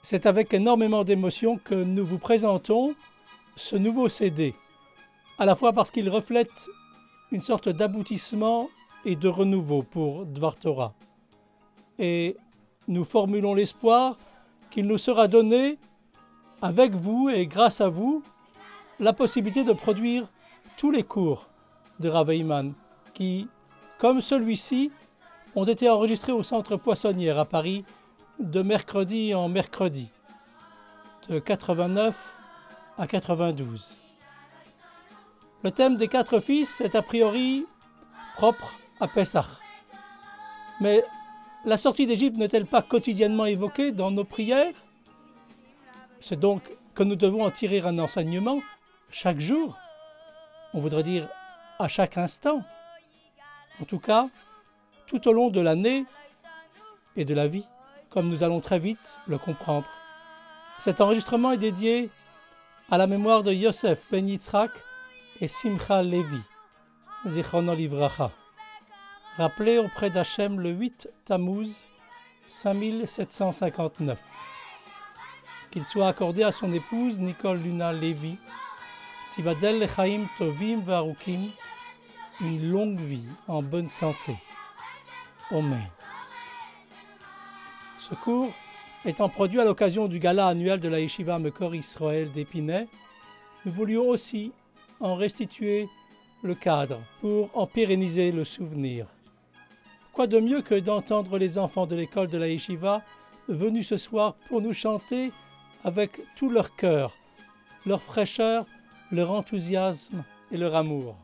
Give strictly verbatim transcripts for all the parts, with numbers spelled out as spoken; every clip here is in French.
C'est avec énormément d'émotion que nous vous présentons ce nouveau C D, à la fois parce qu'il reflète une sorte d'aboutissement et de renouveau pour Dvar Torah. Et nous formulons l'espoir qu'il nous sera donné, avec vous et grâce à vous, la possibilité de produire tous les cours de Rav Heyman qui, comme celui-ci, ont été enregistrés au Centre Poissonnière à Paris de mercredi en mercredi, de quatre-vingt-neuf à quatre-vingt-douze. Le thème des quatre fils est a priori propre à Pessah. Mais la sortie d'Égypte n'est-elle pas quotidiennement évoquée dans nos prières? C'est donc que nous devons en tirer un enseignement chaque jour. On voudrait dire à chaque instant. En tout cas, tout au long de l'année et de la vie, comme nous allons très vite le comprendre. Cet enregistrement est dédié à la mémoire de Yosef Ben Yitzhak et Simcha Levi, Zichrono Livracha, rappelés auprès d'Hachem le huit Tammuz cinq mille sept cent cinquante-neuf. Qu'il soit accordé à son épouse Nicole Luna Levi, Tibadel Lechaim Tovim Varukim, une longue vie en bonne santé. Amen. Ce cours étant produit à l'occasion du gala annuel de la Yeshiva Mekor Israël d'Épinay, nous voulions aussi en restituer le cadre pour en pérenniser le souvenir. Quoi de mieux que d'entendre les enfants de l'école de la Yeshiva venus ce soir pour nous chanter avec tout leur cœur, leur fraîcheur, leur enthousiasme et leur amour.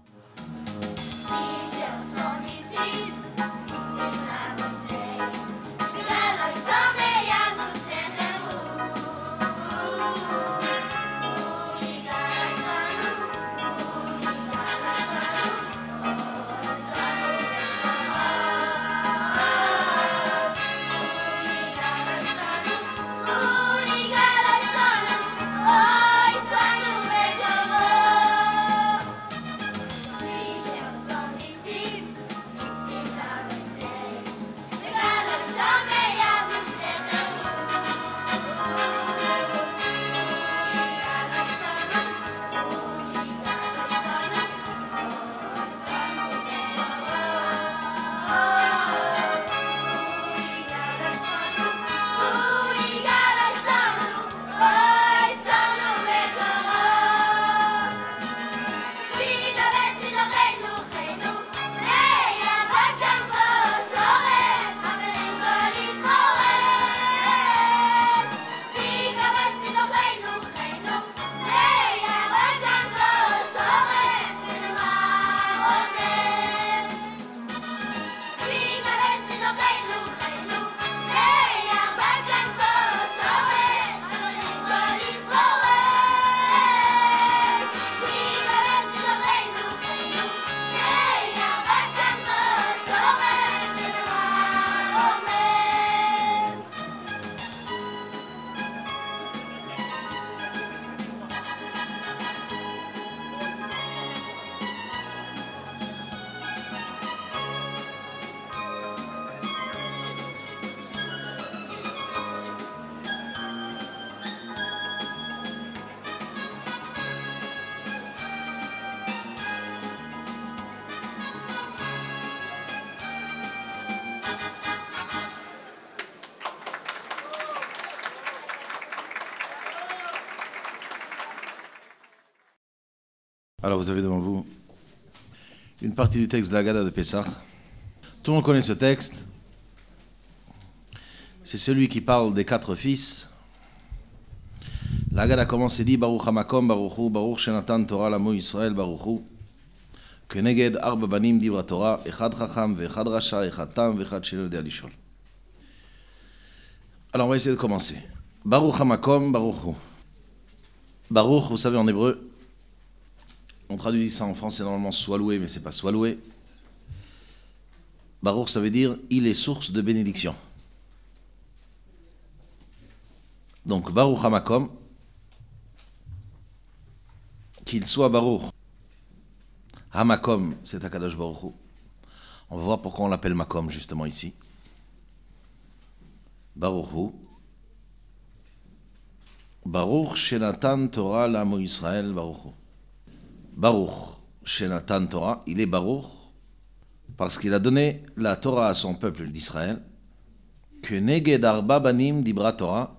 Alors vous avez devant vous une partie du texte de la Haggadah de Pessah. Tout le monde connaît ce texte. C'est celui qui parle des quatre fils. La Haggadah commence et dit Baruch hamakom baruchu, baruch shenatan Torah lamo Yisrael baruchu. Keneged arba banim divra Torah, echad chacham ve'echad rasha, echad tam ve'echad shelo yodea lishol. Alors on va essayer de commencer. Baruch hamakom baruchu. Baruch, vous savez en hébreu, on traduit ça en français normalement soit loué, mais c'est pas soit loué. Baruch, ça veut dire il est source de bénédiction. Donc Baruch hamakom, qu'il soit Baruch. Hamakom, c'est Akadosh Baruch Hu. On va voir pourquoi on l'appelle Makom justement ici. Baruch Hu. Baruch Shenatan Torah l'Amo Israël Baruch. Baruch Shenatan Torah, il est Baruch parce qu'il a donné la Torah à son peuple d'Israël. Que Neged Arba Banim Dibra Torah,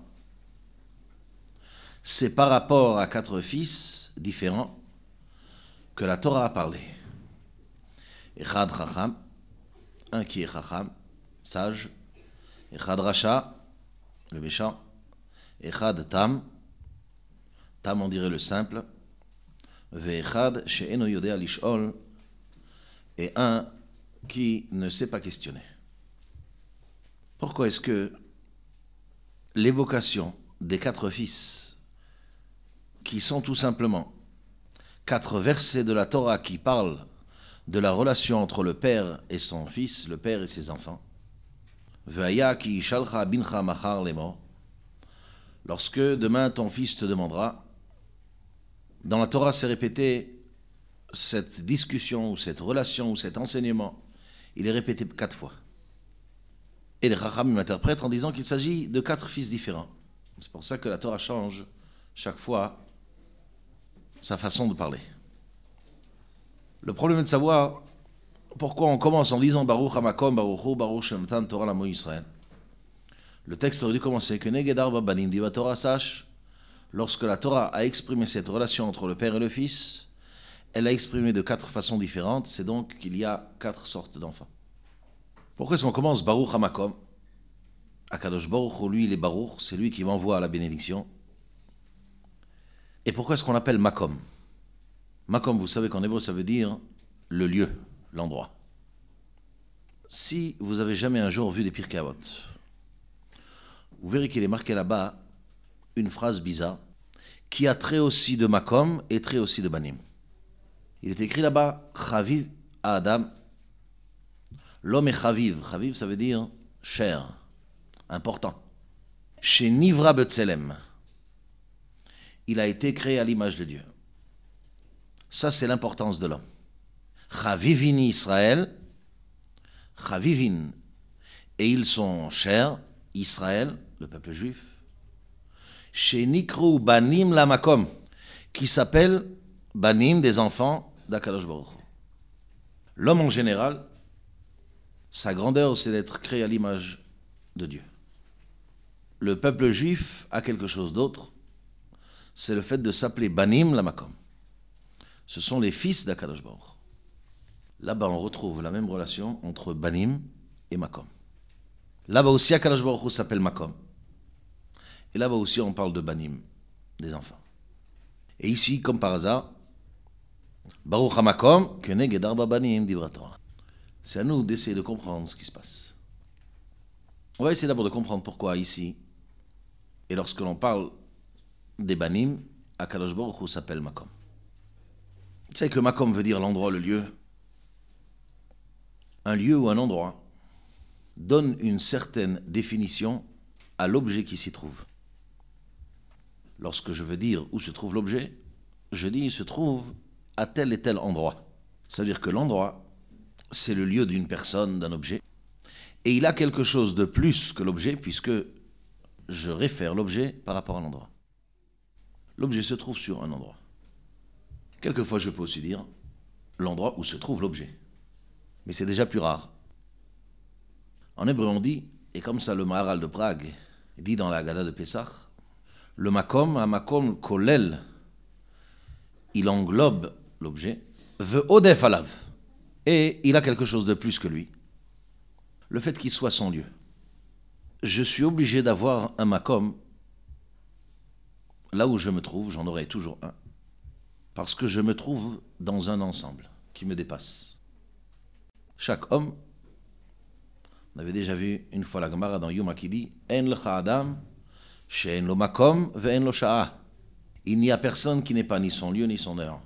c'est par rapport à quatre fils différents que la Torah a parlé. Echad Chacham, un qui est Chacham, sage. Echad Rasha, le méchant. Echad Tam, Tam on dirait le simple. Ve'echad she'eno yodea lish'ol, et un qui ne sait pas questionner. Pourquoi est-ce que l'évocation des quatre fils, qui sont tout simplement quatre versets de la Torah qui parlent de la relation entre le père et son fils, le père et ses enfants, Ve'aya ki shalcha bincha machar lemor, lorsque demain ton fils te demandera, dans la Torah c'est répété, cette discussion ou cette relation ou cet enseignement, il est répété quatre fois. Et les Chachamim interprètent en disant qu'il s'agit de quatre fils différents. C'est pour ça que la Torah change chaque fois sa façon de parler. Le problème est de savoir pourquoi on commence en disant Baruch Hamakom, Baruch Hu, Baruch Shenatan Torah l'Amo Israël. Le texte aurait dû commencer que Neged Arba Banim Diva Torah, sache, lorsque la Torah a exprimé cette relation entre le père et le fils, elle a exprimé de quatre façons différentes, c'est donc qu'il y a quatre sortes d'enfants. Pourquoi est-ce qu'on commence Baruch Hamakom? Akadosh Baruch Hu, lui il est Baruch, c'est lui qui m'envoie à la bénédiction. Et pourquoi est-ce qu'on l'appelle Makom? Makom, vous savez qu'en hébreu ça veut dire le lieu, l'endroit. Si vous avez jamais un jour vu des Pirkei Avot, vous verrez qu'il est marqué là-bas une phrase bizarre qui a trait aussi de Makom et trait aussi de Banim. Il est écrit là-bas Chaviv à Adam. L'homme est Chaviv. Chaviv, ça veut dire cher, important. Chez Nivra B'Tselem, il a été créé à l'image de Dieu. Ça, c'est l'importance de l'homme. Chavivini Israël, Chavivin, et ils sont chers, Israël, le peuple juif, chez Nikru Banim Lamakom, qui s'appelle Banim, des enfants d'Akadosh Baruch Hu. L'homme en général, sa grandeur, c'est d'être créé à l'image de Dieu. Le peuple juif a quelque chose d'autre, c'est le fait de s'appeler Banim Lamakom. Ce sont les fils d'Akadosh Baruch Hu. Là-bas, on retrouve la même relation entre Banim et Makom. Là-bas aussi, Akadosh Baruch Hu s'appelle Makom. Et là-bas aussi, on parle de Banim, des enfants. Et ici, comme par hasard, Baruch HaMakom, Keneged Arba Banim Dibra Torah. C'est à nous d'essayer de comprendre ce qui se passe. On va essayer d'abord de comprendre pourquoi ici, et lorsque l'on parle des Banim, Akadosh Baruch Hu s'appelle Makom. Tu sais que Makom veut dire l'endroit, le lieu. Un lieu ou un endroit donne une certaine définition à l'objet qui s'y trouve. Lorsque je veux dire où se trouve l'objet, je dis il se trouve à tel et tel endroit. Ça veut dire que l'endroit, c'est le lieu d'une personne, d'un objet, et il a quelque chose de plus que l'objet, puisque je réfère l'objet par rapport à l'endroit. L'objet se trouve sur un endroit. Quelquefois, je peux aussi dire l'endroit où se trouve l'objet. Mais c'est déjà plus rare. En hébreu, on dit, et comme ça le Maharal de Prague dit dans la Haggadah de Pessah, le makom, un makom kolel, il englobe l'objet, veut odef alav, et il a quelque chose de plus que lui. Le fait qu'il soit son lieu. Je suis obligé d'avoir un makom, là où je me trouve, j'en aurai toujours un, parce que je me trouve dans un ensemble qui me dépasse. Chaque homme, on avait déjà vu une fois la Gemara dans Yoma qui dit En lecha adam, she'en lo makom ve'en lo sha'a. Il n'y a personne qui n'est pas ni son lieu ni son heure.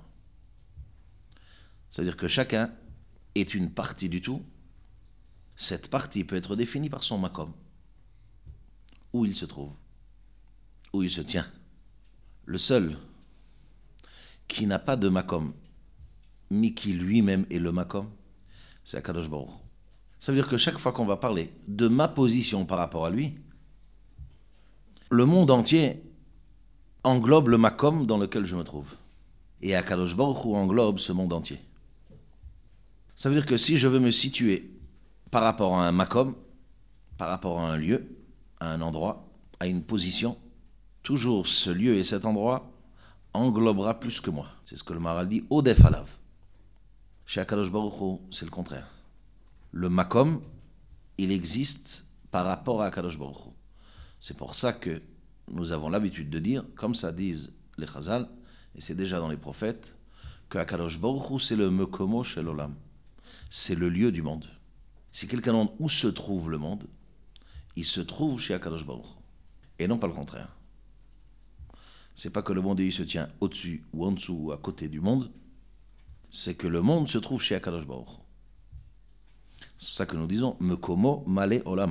Ça veut dire que chacun est une partie du tout. Cette partie peut être définie par son makom. Où il se trouve, où il se tient. Le seul qui n'a pas de makom, mais qui lui-même est le makom, c'est Akadosh Baruch Hu. Ça veut dire que chaque fois qu'on va parler de ma position par rapport à lui, le monde entier englobe le makom dans lequel je me trouve. Et Akadosh Baruch Hu englobe ce monde entier. Ça veut dire que si je veux me situer par rapport à un makom, par rapport à un lieu, à un endroit, à une position, toujours ce lieu et cet endroit englobera plus que moi. C'est ce que le Maharal dit, Odef Alav. Chez Akadosh Baruch Hu, c'est le contraire. Le makom, il existe par rapport à Akadosh Baruch Hu. C'est pour ça que nous avons l'habitude de dire, comme ça disent les Chazal, et c'est déjà dans les prophètes, que Akadosh Baruch Hu, c'est le Mekomo Shel Olam. C'est le lieu du monde. Si quelqu'un demande où se trouve le monde, il se trouve chez Akadosh Baruch Hu. Et non pas le contraire. C'est pas que le monde il se tient au-dessus ou en dessous ou à côté du monde, c'est que le monde se trouve chez Akadosh Baruch Hu. C'est pour ça que nous disons Mekomo Male Olam.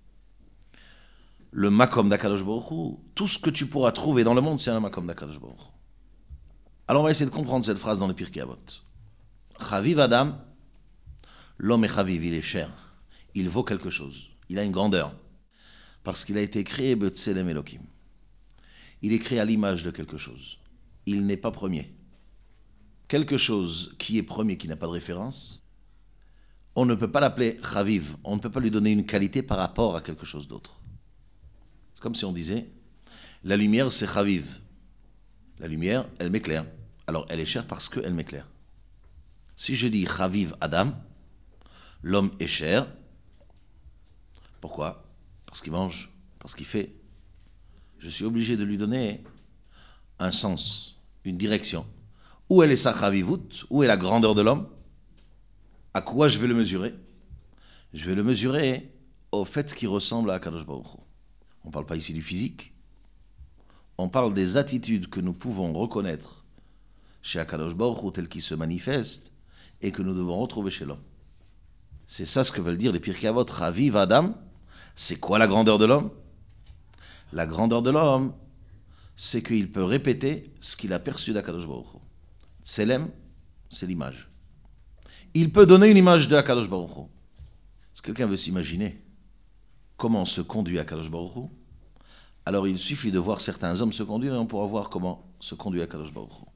Le makom d'Akadosh Baruch Hu, tout ce que tu pourras trouver dans le monde, c'est un makom d'Akadosh Baruch Hu. Alors on va essayer de comprendre cette phrase dans le Pirkei Avot. Chaviv Adam, l'homme est chaviv, il est cher. Il vaut quelque chose. Il a une grandeur. Parce qu'il a été créé B'Tselem Elokim. Il est créé à l'image de quelque chose. Il n'est pas premier. Quelque chose qui est premier, qui n'a pas de référence, on ne peut pas l'appeler chaviv. On ne peut pas lui donner une qualité par rapport à quelque chose d'autre. C'est comme si on disait, la lumière c'est chaviv. La lumière, elle m'éclaire. Alors elle est chère parce qu'elle m'éclaire. Si je dis chaviv Adam, l'homme est cher. Pourquoi? Parce qu'il mange, parce qu'il fait. Je suis obligé de lui donner un sens, une direction. Où elle est sa chavivut? Où est la grandeur de l'homme? À quoi je vais le mesurer? Je vais le mesurer au fait qu'il ressemble à Akadosh Baruch Hu. On ne parle pas ici du physique. On parle des attitudes que nous pouvons reconnaître chez Akadosh Baruch Hu telles qu'ils se manifestent et que nous devons retrouver chez l'homme. C'est ça ce que veulent dire les Pirkei Avot. Chaviv Adam, c'est quoi la grandeur de l'homme? La grandeur de l'homme, c'est qu'il peut répéter ce qu'il a perçu d'Akadosh Baruch Hu. Tselem, c'est l'image. Il peut donner une image de Akadosh Baruch Hu. Si quelqu'un veut s'imaginer comment se conduit Akadosh Baruch Hu, alors il suffit de voir certains hommes se conduire et on pourra voir comment se conduit Akadosh Baruch Hu.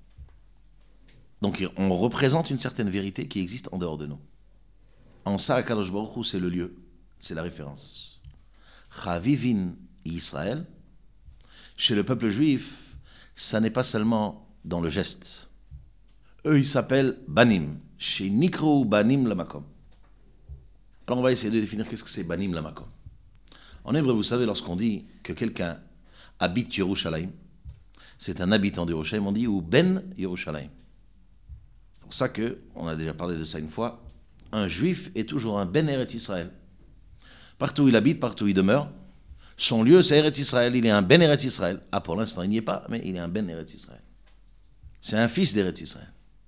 Donc on représente une certaine vérité qui existe en dehors de nous. En ça, Akadosh Baruch Hu, c'est le lieu, c'est la référence. Chavivin Israël, chez le peuple juif, ça n'est pas seulement dans le geste. Eux, ils s'appellent Banim. Chez Nikro Banim Lamakom. Alors on va essayer de définir qu'est-ce que c'est Banim Lamakom. En hébreu, vous savez, lorsqu'on dit que quelqu'un habite Yerushalayim, c'est un habitant de Yerushalayim, on dit ou Ben Yerushalayim. C'est pour ça qu'on a déjà parlé de ça une fois, un juif est toujours un Ben Eretz Israël. Partout où il habite, partout où il demeure, son lieu c'est Eretz Israël, il est un Ben Eretz Israël. Ah, pour l'instant il n'y est pas, mais il est un Ben Eretz Israël. C'est un fils d'Eretz Israël.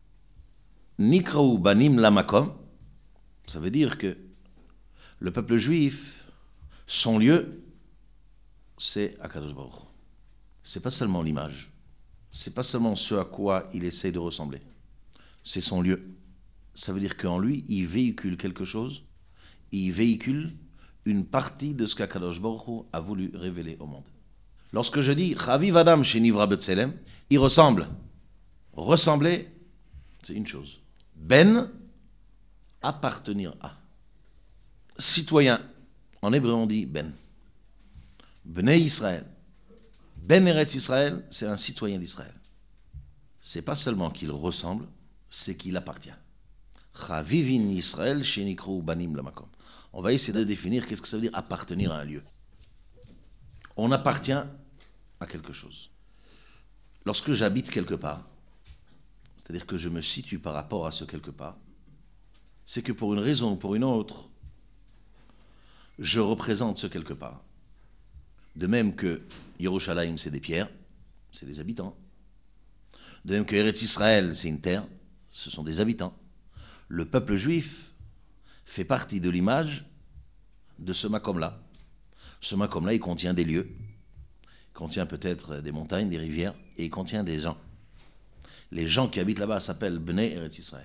Nikraou Banim Lamakom, ça veut dire que le peuple juif, son lieu, c'est Akadosh Baruch Hu. C'est pas seulement l'image, c'est pas seulement ce à quoi il essaie de ressembler, c'est son lieu. Ça veut dire qu'en lui, il véhicule quelque chose, il véhicule une partie de ce qu'Akadosh Baruch Hu a voulu révéler au monde. Lorsque je dis Chaviv Adam chez Nivra B'Tselem, il ressemble. Ressembler, c'est une chose. Ben, appartenir à. Citoyen, en hébreu on dit Ben. Bnei Israël. Ben Eretz Israël, c'est un citoyen d'Israël. C'est pas seulement qu'il ressemble, c'est qu'il appartient. Chavivin Israël shenikru banim lamakom. On va essayer de définir qu'est-ce que ça veut dire appartenir à un lieu. On appartient à quelque chose. Lorsque j'habite quelque part, c'est-à-dire que je me situe par rapport à ce quelque part, c'est que pour une raison ou pour une autre, je représente ce quelque part. De même que Yerushalayim, c'est des pierres, c'est des habitants. De même que Eretz Israël, c'est une terre, ce sont des habitants. Le peuple juif fait partie de l'image de ce makom-là. Ce makom-là, il contient des lieux, il contient peut-être des montagnes, des rivières, et il contient des gens. Les gens qui habitent là-bas s'appellent Bnei Eretz Israël.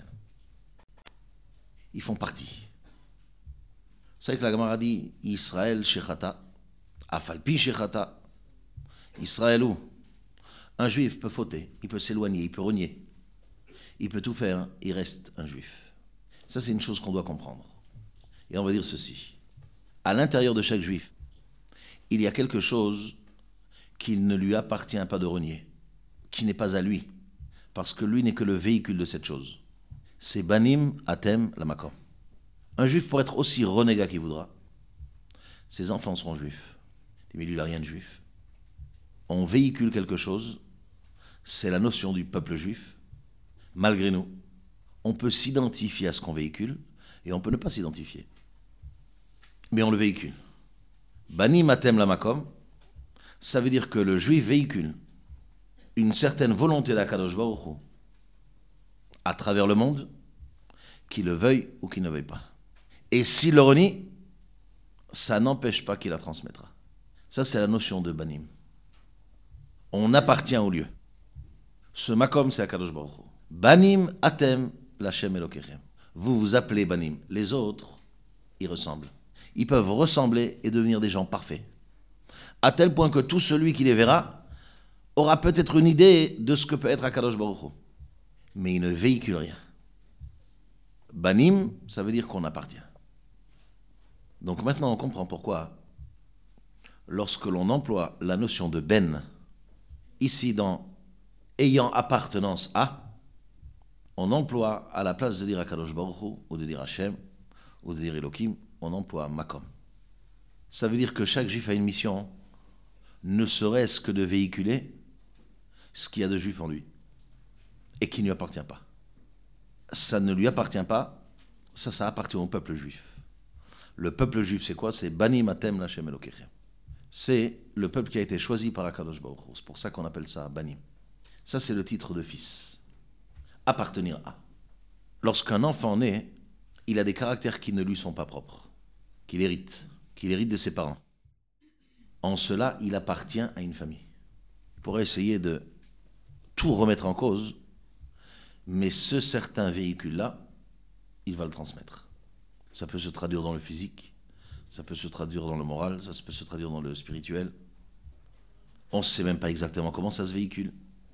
Ils font partie. Vous savez que la Gemara dit Israël shechata, afalpi shechata, Israël ou Un juif peut fauter, il peut s'éloigner, il peut renier, il peut tout faire, il reste un juif. Ça, c'est une chose qu'on doit comprendre. Et on va dire ceci. À l'intérieur de chaque juif, il y a quelque chose qu'il ne lui appartient pas de renier, qui n'est pas à lui, parce que lui n'est que le véhicule de cette chose. C'est Banim, Atem, Lamakom. Un juif pourrait être aussi renégat qu'il voudra. Ses enfants seront juifs. Mais lui, il n'a rien de juif. On véhicule quelque chose, c'est la notion du peuple juif. Malgré nous, on peut s'identifier à ce qu'on véhicule et on peut ne pas s'identifier. Mais on le véhicule. Banim, Atem, Lamakom, ça veut dire que le juif véhicule une certaine volonté d'Akadosh Baruch Hu à travers le monde, qu'il le veuille ou qu'il ne veuille pas. Et s'il le renie, ça n'empêche pas qu'il la transmettra. Ça, c'est la notion de Banim. On appartient au lieu. Ce makom, c'est Akadosh Baruch Hu. Banim atem l'Hashem Elokechem. Vous vous appelez Banim. Les autres, ils ressemblent. Ils peuvent ressembler et devenir des gens parfaits. À tel point que tout celui qui les verra aura peut-être une idée de ce que peut être Akadosh Baruch Hu. Mais il ne véhicule rien. Banim, ça veut dire qu'on appartient. Donc maintenant, on comprend pourquoi, lorsque l'on emploie la notion de ben, ici dans ayant appartenance à, on emploie à la place de dire Akadosh Baruch Hu, ou de dire Hashem, ou de dire Elohim, on emploie Makom. Ça veut dire que chaque juif a une mission, ne serait-ce que de véhiculer ce qu'il y a de juif en lui, et qui ne lui appartient pas. Ça ne lui appartient pas, ça, ça appartient au peuple juif. Le peuple juif, c'est quoi? C'est Banim Atem l'Hashem Elokechem. C'est le peuple qui a été choisi par Akadosh Baruch Hu. C'est pour ça qu'on appelle ça Banim. Ça, c'est le titre de fils. Appartenir à. Lorsqu'un enfant naît, il a des caractères qui ne lui sont pas propres, qu'il hérite, qu'il hérite de ses parents. En cela, il appartient à une famille. Il pourrait essayer de tout remettre en cause, mais ce certain véhicule-là, il va le transmettre. Ça peut se traduire dans le physique, ça peut se traduire dans le moral, ça peut se traduire dans le spirituel. On ne sait même pas exactement comment ça se véhicule.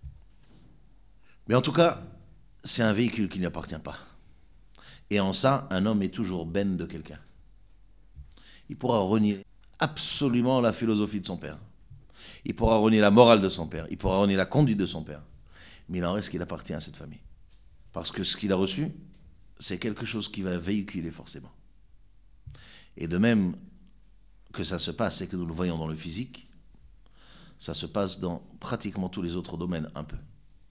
Mais en tout cas, c'est un véhicule qui n'y appartient pas. Et en ça, un homme est toujours ben de quelqu'un. Il pourra renier absolument la philosophie de son père. Il pourra renier la morale de son père. Il pourra renier la conduite de son père. Mais il en reste qu'il appartient à cette famille. Parce que ce qu'il a reçu, c'est quelque chose qui va véhiculer forcément. Et de même que ça se passe et que nous le voyons dans le physique, ça se passe dans pratiquement tous les autres domaines un peu.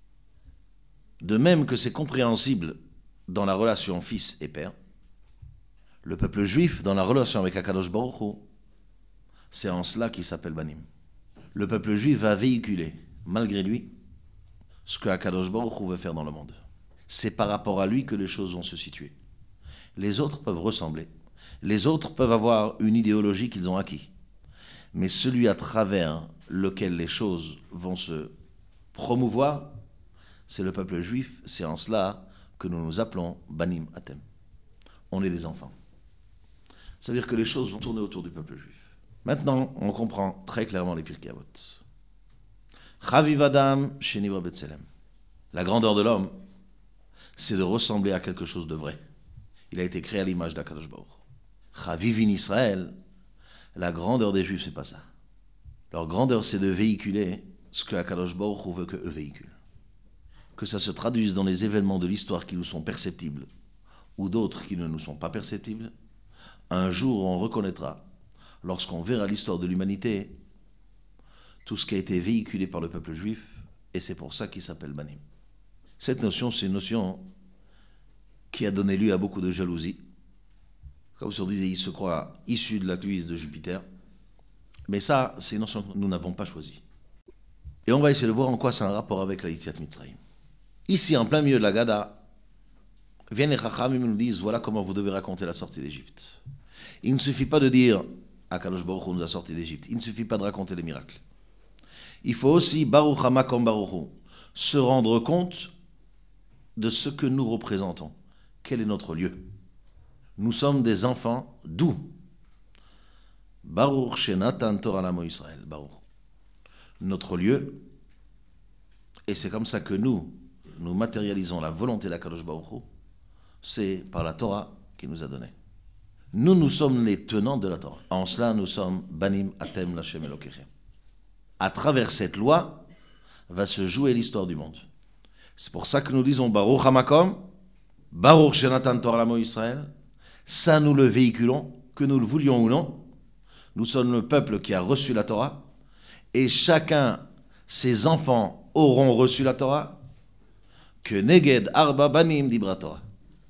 De même que c'est compréhensible dans la relation fils et père, le peuple juif, dans la relation avec Akadosh Baruch Hu, c'est en cela qu'il s'appelle Banim. Le peuple juif va véhiculer, malgré lui, ce que Akadosh Baruch Hu veut faire dans le monde. C'est par rapport à lui que les choses vont se situer. Les autres peuvent ressembler. Les autres peuvent avoir une idéologie qu'ils ont acquis. Mais celui à travers lequel les choses vont se promouvoir, c'est le peuple juif. C'est en cela que nous nous appelons Banim Atem. On est des enfants. Ça veut dire que les choses vont tourner autour du peuple juif. Maintenant, on comprend très clairement les Pirkei Avot. Chaviv Adam Shenivra B'Tselem. La grandeur de l'homme, c'est de ressembler à quelque chose de vrai. Il a été créé à l'image d'Akadosh Baruch Hu. Chaviv in Israël, la grandeur des Juifs, c'est pas ça. Leur grandeur, c'est de véhiculer ce que Akadosh Baruch Hu veut que eux véhiculent. Que ça se traduise dans les événements de l'histoire qui nous sont perceptibles, ou d'autres qui ne nous sont pas perceptibles, un jour on reconnaîtra, lorsqu'on verra l'histoire de l'humanité, tout ce qui a été véhiculé par le peuple juif, et c'est pour ça qu'il s'appelle Banim. Cette notion, c'est une notion qui a donné lieu à beaucoup de jalousie. Comme si on disait, il se croit issu de la cuisse de Jupiter. Mais ça, c'est une notion que nous n'avons pas choisie. Et on va essayer de voir en quoi c'est un rapport avec la Yetziat Mitzrayim. Ici, en plein milieu de la Gada, viennent les Chachamim et nous disent, voilà comment vous devez raconter la sortie d'Égypte. Il ne suffit pas de dire, Akadosh Baruch Hu nous a sortis d'Égypte. Il ne suffit pas de raconter les miracles. Il faut aussi, Baruch HaMakom Baruch Hu, se rendre compte de ce que nous représentons. Quel est notre lieu? Nous sommes des enfants d'où? Baruch Shenatan Torah Lamo Israël. Baruch. Notre lieu, Et c'est comme ça que nous, nous matérialisons la volonté d'Akadosh Baruch Hu, c'est par la Torah qu'il nous a donné. Nous, nous sommes les tenants de la Torah. En cela, nous sommes Banim Atem Lashem Elokechem. À travers cette loi, va se jouer l'histoire du monde. C'est pour ça que nous disons Baruch HaMakom, Baruch Shenatan Torah Lamo Israël. Ça, nous le véhiculons, que nous le voulions ou non. Nous sommes le peuple qui a reçu la Torah. Et chacun, ses enfants, auront reçu la Torah. Que Neged Arba Banim Dibra Torah.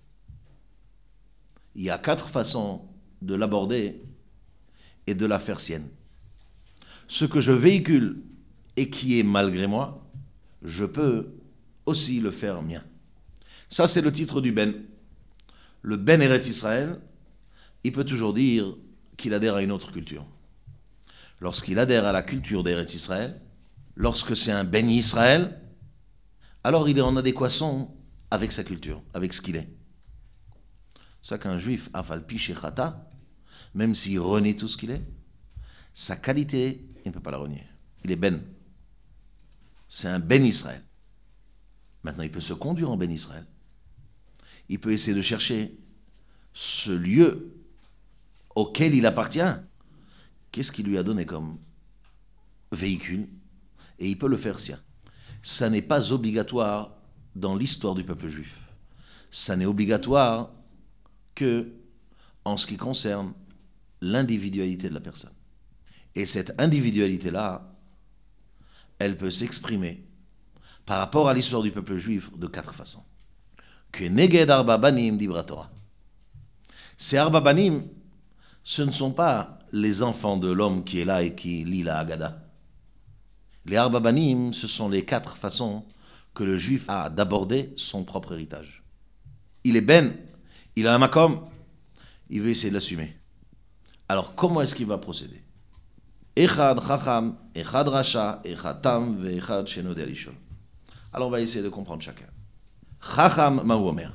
Il y a quatre façons de l'aborder et de la faire sienne. Ce que je véhicule et qui est malgré moi, je peux aussi le faire mien. Ça, c'est le titre du Ben. Le Ben Eretz Israël, il peut toujours dire qu'il adhère à une autre culture. Lorsqu'il adhère à la culture d'Eretz Israël, lorsque c'est un Ben Israël, alors il est en adéquation avec sa culture, avec ce qu'il est. C'est ça qu'un juif, Afalpi Shechata, même s'il renie tout ce qu'il est, sa qualité, il ne peut pas la renier. Il est Ben. C'est un Ben Israël. Maintenant, il peut se conduire en Ben Israël. Il peut essayer de chercher ce lieu auquel il appartient. Qu'est-ce qu'il lui a donné comme véhicule? Et il peut le faire sien. Ça n'est pas obligatoire dans l'histoire du peuple juif. Ça n'est obligatoire que en ce qui concerne l'individualité de la personne. Et cette individualité-là, elle peut s'exprimer par rapport à l'histoire du peuple juif de quatre façons. Que Neged Arba Banim Dibra Torah. Ces Arba Banim, ce ne sont pas les enfants de l'homme qui est là et qui lit la Haggadah. Les Arba Banim, ce sont les quatre façons que le juif a d'aborder son propre héritage. Il est Ben, il a un makom, il veut essayer de l'assumer. Alors comment est-ce qu'il va procéder? Echad Chacham, Echad Rasha, Echad Tam, Echad Shenodeh Lishol. Alors on va essayer de comprendre chacun. Chacham Mahu Omer.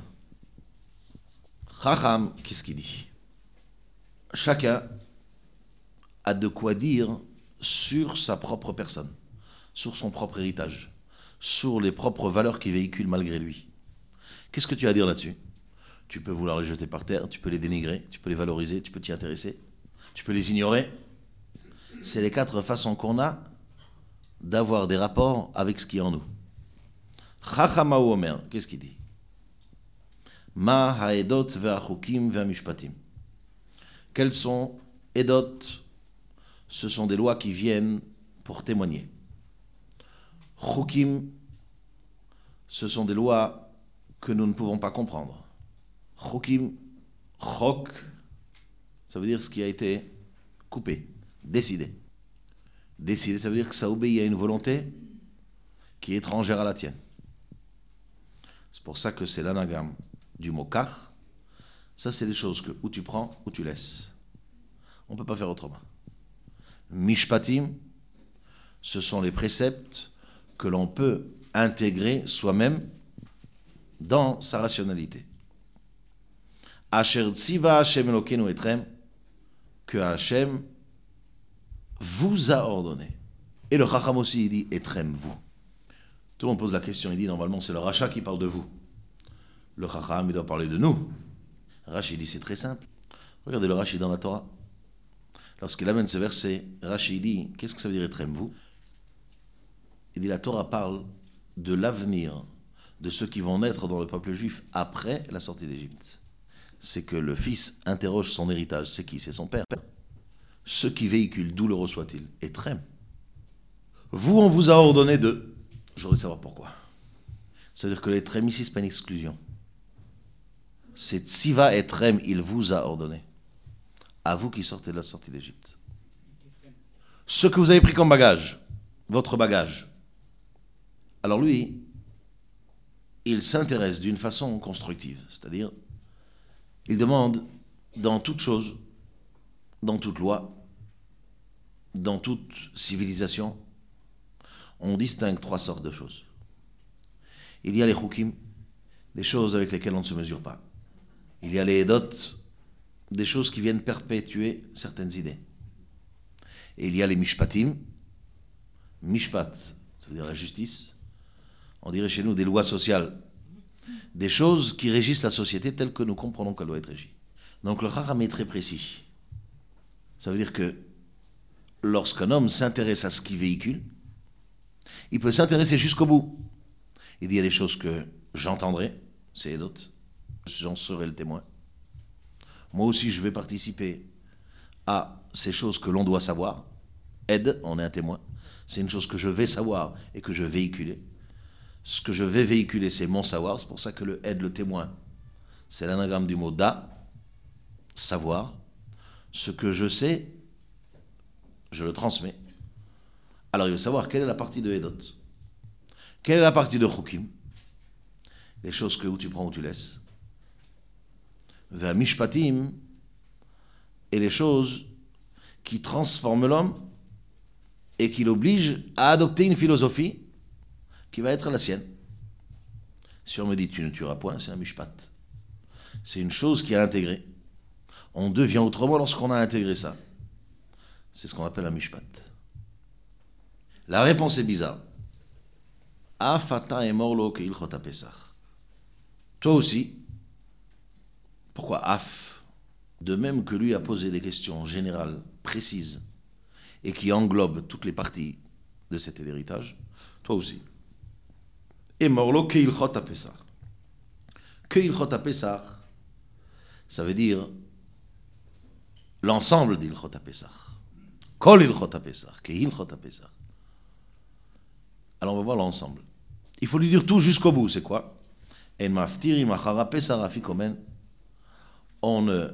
Chacham, qu'est-ce qu'il dit? Chacun a de quoi dire sur sa propre personne, sur son propre héritage, sur les propres valeurs qu'il véhicule malgré lui. Qu'est-ce que tu as à dire là-dessus? Tu peux vouloir les jeter par terre, tu peux les dénigrer, tu peux les valoriser, tu peux t'y intéresser, tu peux les ignorer. C'est les quatre façons qu'on a d'avoir des rapports avec ce qui est en nous. Chacham Mahu Omer, qu'est-ce qu'il dit? Ma haedot ve'achukim ve'amishpatim. Quels sont edot? Ce sont des lois qui viennent pour témoigner. Chukim, ce sont des lois que nous ne pouvons pas comprendre. Chukim, chok, ça veut dire ce qui a été coupé, décidé. Décidé, ça veut dire que ça obéit à une volonté qui est étrangère à la tienne. C'est pour ça que c'est l'anagramme du mot kach. Ça, c'est des choses que ou tu prends ou tu laisses. On ne peut pas faire autrement. Mishpatim, ce sont les préceptes que l'on peut intégrer soi-même dans sa rationalité. Asher tziva Hashem Elokeinu etrem, que Hashem vous a ordonné. Et le Chacham aussi, il dit etrem, vous. Tout le monde pose la question, il dit normalement c'est le Racha qui parle de vous. Le Chacham, il doit parler de nous. Rashi dit c'est très simple. Regardez le Rashi dans la Torah. Lorsqu'il amène ce verset, Rashi dit, qu'est-ce que ça veut dire etrem, vous? Il dit la Torah parle de l'avenir de ceux qui vont naître dans le peuple juif après la sortie d'Égypte. C'est que le fils interroge son héritage. C'est qui? C'est son père. Ce qui véhicule, d'où le reçoit-il? Etrem. Vous, on vous a ordonné de... Je voudrais savoir pourquoi. Ça veut dire que l'étrem ici, ce n'est pas une exclusion. C'est Tziva Etrem, il vous a ordonné. À vous qui sortez de la sortie d'Égypte. Ce que vous avez pris comme bagage, votre bagage. Alors lui, il s'intéresse d'une façon constructive. C'est-à-dire, il demande dans toute chose, dans toute loi, dans toute civilisation, on distingue trois sortes de choses. Il y a les chukim, des choses avec lesquelles on ne se mesure pas. Il y a les edot, des choses qui viennent perpétuer certaines idées. Et il y a les mishpatim, mishpat, ça veut dire la justice, on dirait chez nous des lois sociales, des choses qui régissent la société telle que nous comprenons qu'elle doit être régie. Donc le Chacham est très précis. Ça veut dire que lorsqu'un homme s'intéresse à ce qu'il véhicule, il peut s'intéresser jusqu'au bout. Il dit, il y a des choses que j'entendrai, c'est d'autres, j'en serai le témoin. Moi aussi, je vais participer à ces choses que l'on doit savoir. Aide, on est un témoin. C'est une chose que je vais savoir et que je vais véhiculer. Ce que je vais véhiculer, c'est mon savoir. C'est pour ça que le aide, le témoin, c'est l'anagramme du mot da, savoir. Ce que je sais, je le transmets. Alors il veut savoir quelle est la partie de Edot. Quelle est la partie de Chukim? Les choses que où tu prends ou tu laisses. Vers Mishpatim, et les choses qui transforment l'homme et qui l'obligent à adopter une philosophie qui va être la sienne. Si on me dit tu ne tueras point, c'est un Mishpat. C'est une chose qui est intégrée. On devient autrement lorsqu'on a intégré ça. C'est ce qu'on appelle un Mishpat. La réponse est bizarre. Afata et morlo que ilchot Pesach. Toi aussi. Pourquoi Af? De même que lui a posé des questions générales, précises, et qui englobent toutes les parties de cet héritage, toi aussi. Et morlo que ilchot Pesach. Que ilchot Pesach, ça veut dire l'ensemble d'ilchot Pesach. Kol ilchot Pesach, que ilchot Pesach. Alors on va voir l'ensemble. Il faut lui dire tout jusqu'au bout, c'est quoi? En maftiri machara pesach afikomen. On ne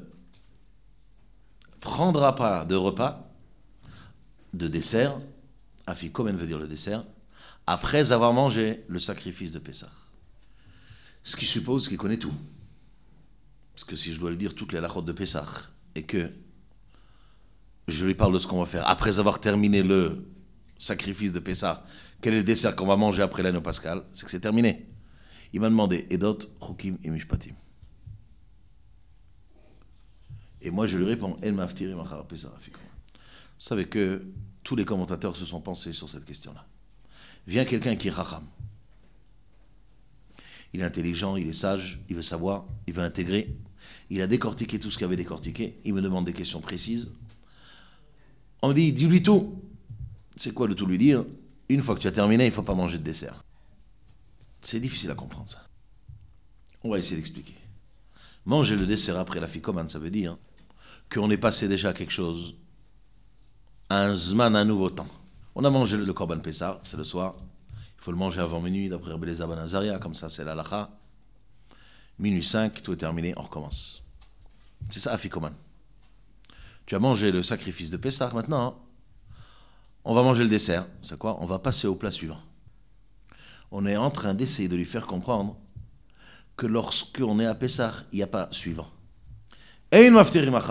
prendra pas de repas, de dessert, afikomen veut dire le dessert, après avoir mangé le sacrifice de Pessah. Ce qui suppose qu'il connaît tout. Parce que si je dois le dire toutes les halachot de Pessah, et que je lui parle de ce qu'on va faire après avoir terminé le sacrifice de Pessah, quel est le dessert qu'on va manger après l'année pascal, c'est que c'est terminé. Il m'a demandé Edot, Chukim et Mishpatim. Et moi je lui réponds El Maftiri Machar Pesach. Vous savez que tous les commentateurs se sont pensés sur cette question-là. Vient quelqu'un qui est Chacham. Il est intelligent, il est sage, il veut savoir, il veut intégrer. Il a décortiqué tout ce qu'il avait décortiqué. Il me demande des questions précises. On me dit, dis-lui tout. C'est quoi de tout lui dire? Une fois que tu as terminé, il ne faut pas manger de dessert. C'est difficile à comprendre ça. On va essayer d'expliquer. Manger le dessert après la fikoman, ça veut dire qu'on est passé déjà à quelque chose, à un zman, un nouveau temps. On a mangé le korban Pessah, c'est le soir. Il faut le manger avant minuit, d'après Rabbi Eliezer ben Azaria, comme ça c'est l'halakha. Minuit cinq, tout est terminé, on recommence. C'est ça, afikoman. Tu as mangé le sacrifice de Pessah, maintenant, on va manger le dessert. C'est quoi? On va passer au plat suivant. On est en train d'essayer de lui faire comprendre que lorsqu'on est à Pessah, il n'y a pas suivant. Il y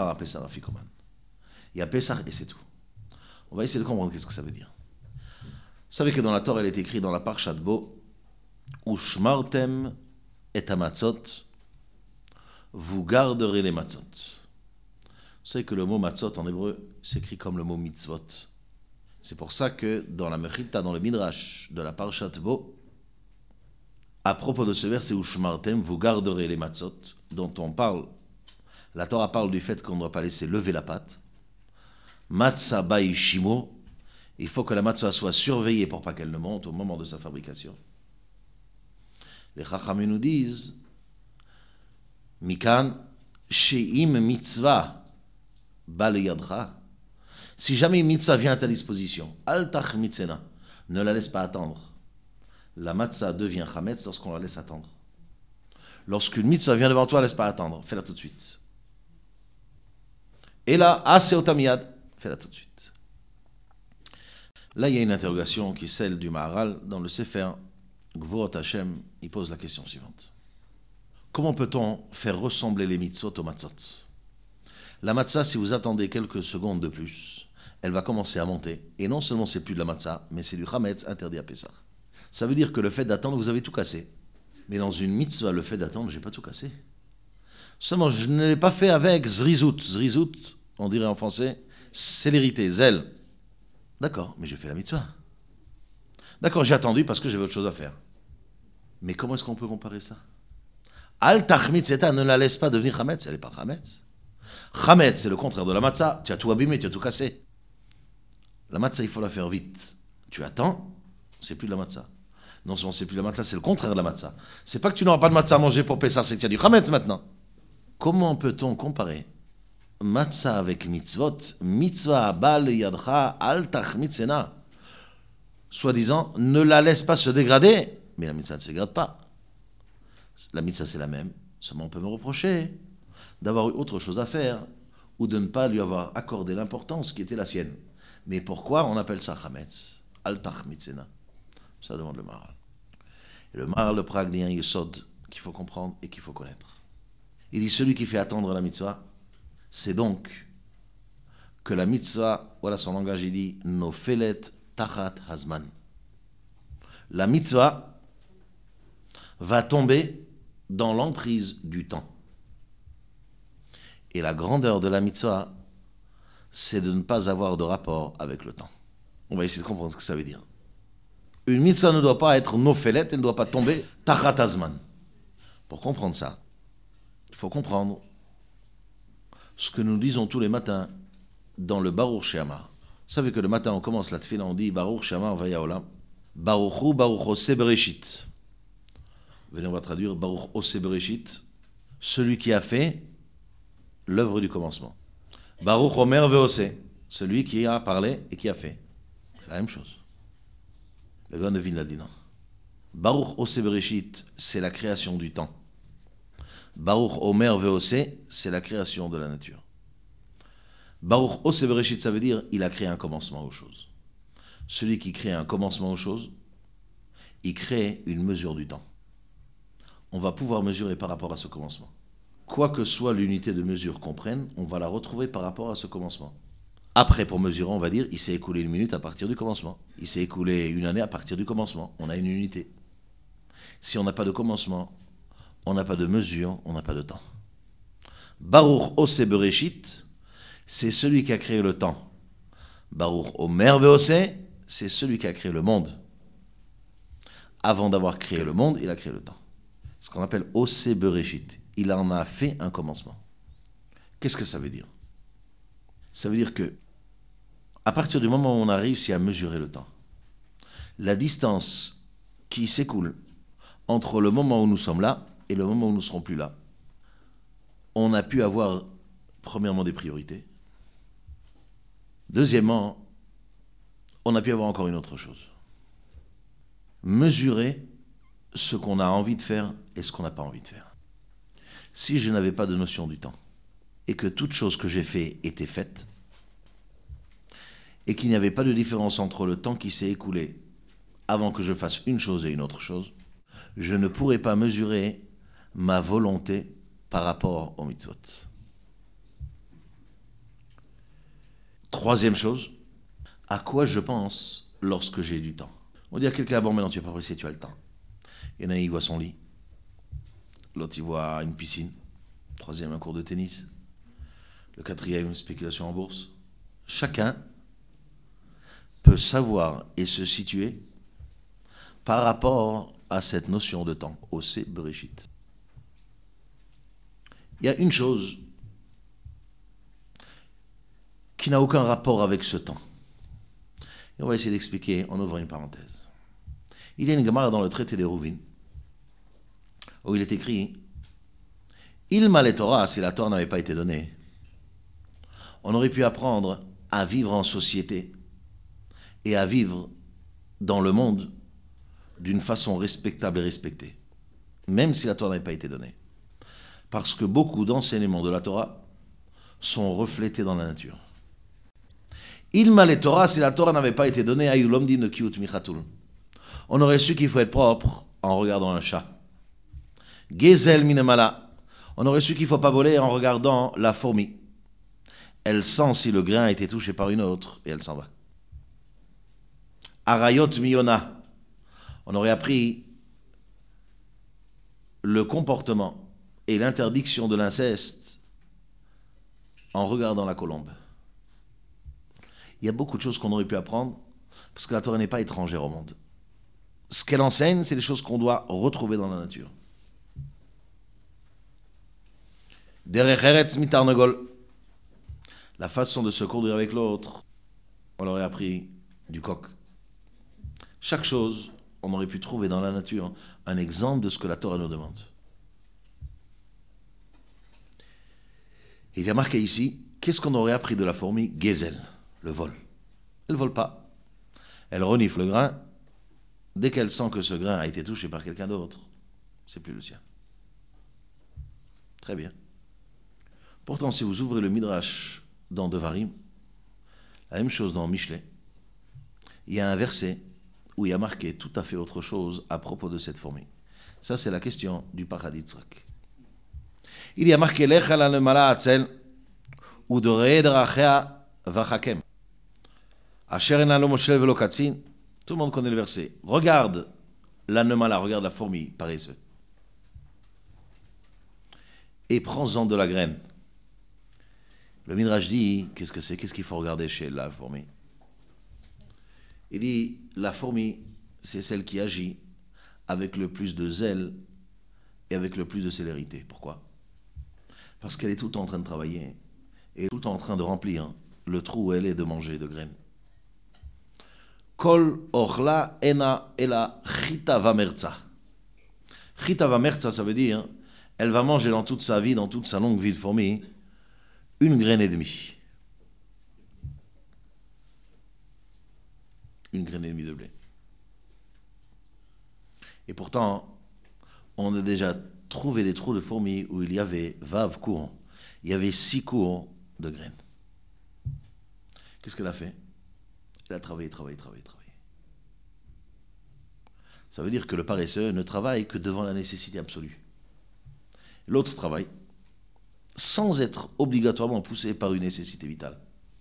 a Pessah et c'est tout. On va essayer de comprendre qu'est-ce que ça veut dire. Vous savez que dans la Torah, il est écrit dans la Parshat Bo, Ushmartem et amatzot, vous garderez les matzot. Vous savez que le mot matzot en hébreu s'écrit comme le mot mitzvot. C'est pour ça que dans la Mechita, dans le Midrash de la Parshat Bo, à propos de ce verset où Shmartem, vous garderez les matzot, dont on parle, la Torah parle du fait qu'on ne doit pas laisser lever la pâte. Matzah bai shimo, il faut que la matzah soit surveillée pour pas qu'elle ne monte au moment de sa fabrication. Les Chachamim nous disent, Mikan, she'im mitzvah, bal yadcha. Si jamais une mitzvah vient à ta disposition, al tach mitzena, ne la laisse pas attendre. La matzah devient chametz lorsqu'on la laisse attendre. Lorsqu'une mitzvah vient devant toi, laisse pas attendre, fais-la tout de suite. Et là, aseotamiyad, fais-la tout de suite. Là, il y a une interrogation qui est celle du Maharal dans le Sefer Gvurot Hashem. Il pose la question suivante. Comment peut-on faire ressembler les mitzvot aux matzot? La matzah, si vous attendez quelques secondes de plus, elle va commencer à monter. Et non seulement c'est plus de la matzah, mais c'est du chametz interdit à Pessah. Ça veut dire que le fait d'attendre, vous avez tout cassé. Mais dans une mitzvah, le fait d'attendre, je n'ai pas tout cassé. Seulement, je ne l'ai pas fait avec zrizout. Zrizout, on dirait en français, célérité, zèle. D'accord, mais j'ai fait la mitzvah. D'accord, j'ai attendu parce que j'avais autre chose à faire. Mais comment est-ce qu'on peut comparer ça? Al tachmitz eta, ne la laisse pas devenir chametz, elle n'est pas chametz. Chametz, c'est le contraire de la matzah. Tu as tout abîmé, tu as tout cassé. La matzah, il faut la faire vite. Tu attends, c'est plus de la matzah. Non seulement c'est plus de la matzah, c'est le contraire de la matzah. C'est pas que tu n'auras pas de matzah à manger pour Pessah, c'est que tu as du chametz maintenant. Comment peut-on comparer matzah avec mitzvot? Mitzvah bal yadcha al tachmitzena. Soi-disant, ne la laisse pas se dégrader. Mais la mitzvah ne se dégrade pas. La mitzvah, c'est la même. Seulement, on peut me reprocher d'avoir eu autre chose à faire ou de ne pas lui avoir accordé l'importance qui était la sienne. Mais pourquoi on appelle ça chametz? Al tachmitzena. Ça demande le Maharal. Et le Maharal, le Prague, dit un yesod qu'il faut comprendre et qu'il faut connaître. Il dit, celui qui fait attendre la mitzvah, c'est donc que la mitzvah, voilà son langage, il dit, nofelet tachat hazman. La mitzvah va tomber dans l'emprise du temps. Et la grandeur de la mitzvah, c'est de ne pas avoir de rapport avec le temps. On va essayer de comprendre ce que ça veut dire. Une mitzvah ne doit pas être nofelet, elle ne doit pas tomber tachat hazman. Pour comprendre ça, il faut comprendre ce que nous disons tous les matins dans le Baruch She'amar. Vous savez que le matin, on commence la tefila, on dit Baruch She'amar vaya olam. Baruchu Baruch Oseh Bereshit. Venez, on va traduire Baruch Oseh Bereshit, celui qui a fait l'œuvre du commencement. Baruch Omer Ve'oseh, celui qui a parlé et qui a fait. C'est la même chose. Le gars de Vilna l'a dit non. Baruch Oseh Bereshit, c'est la création du temps. Baruch Omer Ve'oseh, c'est la création de la nature. Baruch Oseh Bereshit, ça veut dire il a créé un commencement aux choses. Celui qui crée un commencement aux choses, il crée une mesure du temps. On va pouvoir mesurer par rapport à ce commencement. Quoi que soit l'unité de mesure qu'on prenne, on va la retrouver par rapport à ce commencement. Après, pour mesurer, on va dire il s'est écoulé une minute à partir du commencement. Il s'est écoulé une année à partir du commencement. On a une unité. Si on n'a pas de commencement, on n'a pas de mesure, on n'a pas de temps. Baruch Oseh Bereshit, c'est celui qui a créé le temps. Baruch Omer Ve'oseh, c'est celui qui a créé le monde. Avant d'avoir créé le monde, il a créé le temps. Ce qu'on appelle Oseh Bereshit. Il en a fait un commencement. Qu'est-ce que ça veut dire? Ça veut dire que, à partir du moment où on a réussi à mesurer le temps, la distance qui s'écoule entre le moment où nous sommes là et le moment où nous ne serons plus là, on a pu avoir, premièrement, des priorités. Deuxièmement, on a pu avoir encore une autre chose. Mesurer ce qu'on a envie de faire et ce qu'on n'a pas envie de faire. Si je n'avais pas de notion du temps, et que toute chose que j'ai fait était faite, et qu'il n'y avait pas de différence entre le temps qui s'est écoulé avant que je fasse une chose et une autre chose, je ne pourrais pas mesurer ma volonté par rapport aux mitzvot. Troisième chose, à quoi je pense lorsque j'ai du temps. On dit à quelqu'un, bon maintenant tu n'es pas pressé, tu as le temps. Il y en a un, il voit son lit. L'autre, il voit une piscine. Troisième, un cours de tennis. Le quatrième, une spéculation en bourse. Chacun peut savoir et se situer par rapport à cette notion de temps, Oseh Bereshit. Il y a une chose qui n'a aucun rapport avec ce temps. Et on va essayer d'expliquer en ouvrant une parenthèse. Il y a une Gemara dans le traité des Rouvines où il est écrit Ilma le Torah, si la Torah n'avait pas été donnée, on aurait pu apprendre à vivre en société et à vivre dans le monde d'une façon respectable et respectée, même si la Torah n'avait pas été donnée. Parce que beaucoup d'enseignements de la Torah sont reflétés dans la nature. Ilma le Torah, si la Torah n'avait pas été donnée, ayulom din kiut michatul. On aurait su qu'il faut être propre en regardant un chat. Gezel minemala. On aurait su qu'il ne faut pas voler en regardant la fourmi. Elle sent si le grain a été touché par une autre et elle s'en va. Arayot miyona. On aurait appris le comportement et l'interdiction de l'inceste en regardant la colombe. Il y a beaucoup de choses qu'on aurait pu apprendre parce que la Torah n'est pas étrangère au monde. ce qu'elle enseigne, c'est les choses qu'on doit retrouver dans la nature. Derech eretz mitarnegol. La façon de se conduire avec l'autre, on leur a appris du coq. Chaque chose, on aurait pu trouver dans la nature un exemple de ce que la Torah nous demande. Il y a marqué ici, qu'est-ce qu'on aurait appris de la fourmi? Gezel, le vol. Elle ne vole pas. Elle renifle le grain. Dès qu'elle sent que ce grain a été touché par quelqu'un d'autre, c'est plus le sien. Très bien. Pourtant, si vous ouvrez le Midrash dans Devarim, la même chose dans Michelet, il y a un verset où il y a marqué tout à fait autre chose à propos de cette fourmi. Ça, c'est la question du Pachad Yitzhak. Il y a marqué Lecha la nemala atzel ou de re'edrachea vachakem. Asher ena lo moshel velo katzin. Tout le monde connaît le verset. Regarde la nemala, regarde la fourmi paresseuse. Et prends-en de la graine. Le Midrash dit, qu'est-ce que c'est? Qu'est-ce qu'il faut regarder chez la fourmi? Il dit, la fourmi, c'est celle qui agit avec le plus de zèle et avec le plus de célérité. Pourquoi? Parce qu'elle est tout le temps en train de travailler et tout le temps en train de remplir le trou où elle est de manger de graines. Kol orla ena ela chita vamerza. Chita vamerza, ça veut dire, elle va manger dans toute sa vie, dans toute sa longue vie de fourmi, une graine et demie. Une graine et demie de blé. Et pourtant, on a déjà trouvé des trous de fourmis où il y avait vav courant. Il y avait six courants de graines. Qu'est-ce qu'elle a fait? Elle a travaillé, travaillé, travaillé, travaillé. Ça veut dire que le paresseux ne travaille que devant la nécessité absolue. L'autre travaille sans être obligatoirement poussé par une nécessité vitale.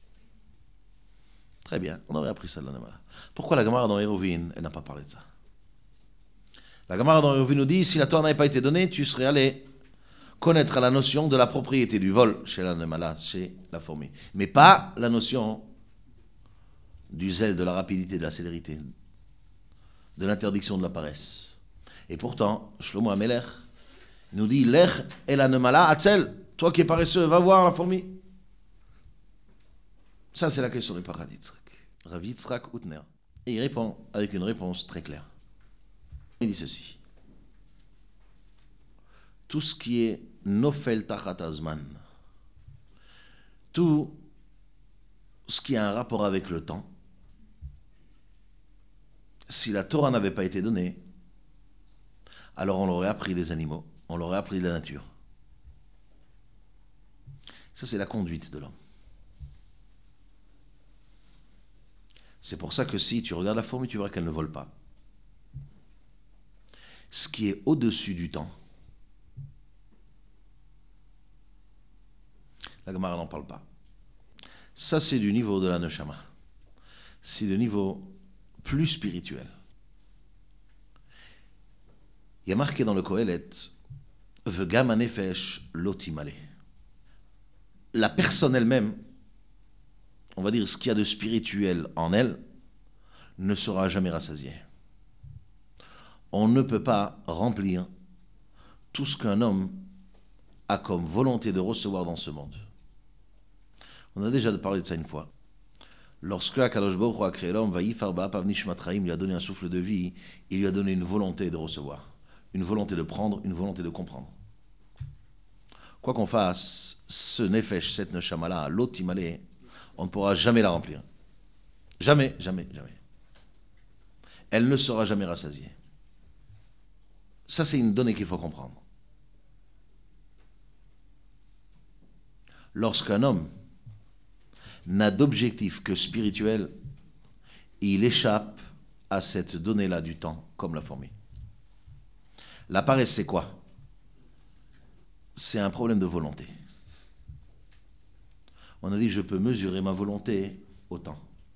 Très bien, on aurait appris ça de la Gemara. Pourquoi la Gemara dans Eruvin, elle n'a pas parlé de ça? La Gemara dans Eruvin nous dit, si la Torah n'avait pas été donnée, tu serais allé connaître la notion de la propriété du vol chez la Nemala, chez la fourmi. Mais pas la notion du zèle, de la rapidité, de la célérité, de l'interdiction de la paresse. Et pourtant, Shlomo HaMelech nous dit, Lech et la Nemala atzel. Toi qui es paresseux, va voir la fourmi. Ça, c'est la question du Pachad Yitzhak. Rav Yitzhak Utner. Et il répond avec une réponse très claire. Il dit ceci. Tout ce qui est nofel tachat azman, tout ce qui a un rapport avec le temps, si la Torah n'avait pas été donnée, alors on l'aurait appris des animaux, on l'aurait appris de la nature. Ça, c'est la conduite de l'homme. C'est pour ça que si tu regardes la fourmi, tu verras qu'elle ne vole pas. Ce qui est au-dessus du temps, la Gemara n'en parle pas. Ça, c'est du niveau de la Neshama. C'est du niveau plus spirituel. Il y a marqué dans le Kohelet, Vegam hanefesh lo timale. La personne elle-même, on va dire ce qu'il y a de spirituel en elle, ne sera jamais rassasiée. On ne peut pas remplir tout ce qu'un homme a comme volonté de recevoir dans ce monde. On a déjà parlé de ça une fois. Lorsque Akadosh Baruch Hu a créé l'homme, Vayifar ba'apav nishmat chaim, il lui a donné un souffle de vie, il lui a donné une volonté de recevoir, une volonté de prendre, une volonté de comprendre. Quoi qu'on fasse, ce nefesh, cette neshama-là, l'otimale, on ne pourra jamais la remplir. Jamais, jamais, jamais. Elle ne sera jamais rassasiée. Ça, c'est une donnée qu'il faut comprendre. Lorsqu'un homme n'a d'objectif que spirituel, il échappe à cette donnée-là du temps, comme la fourmi. La paresse, c'est quoi? C'est un problème de volonté. On a dit, je peux mesurer ma volonté au temps.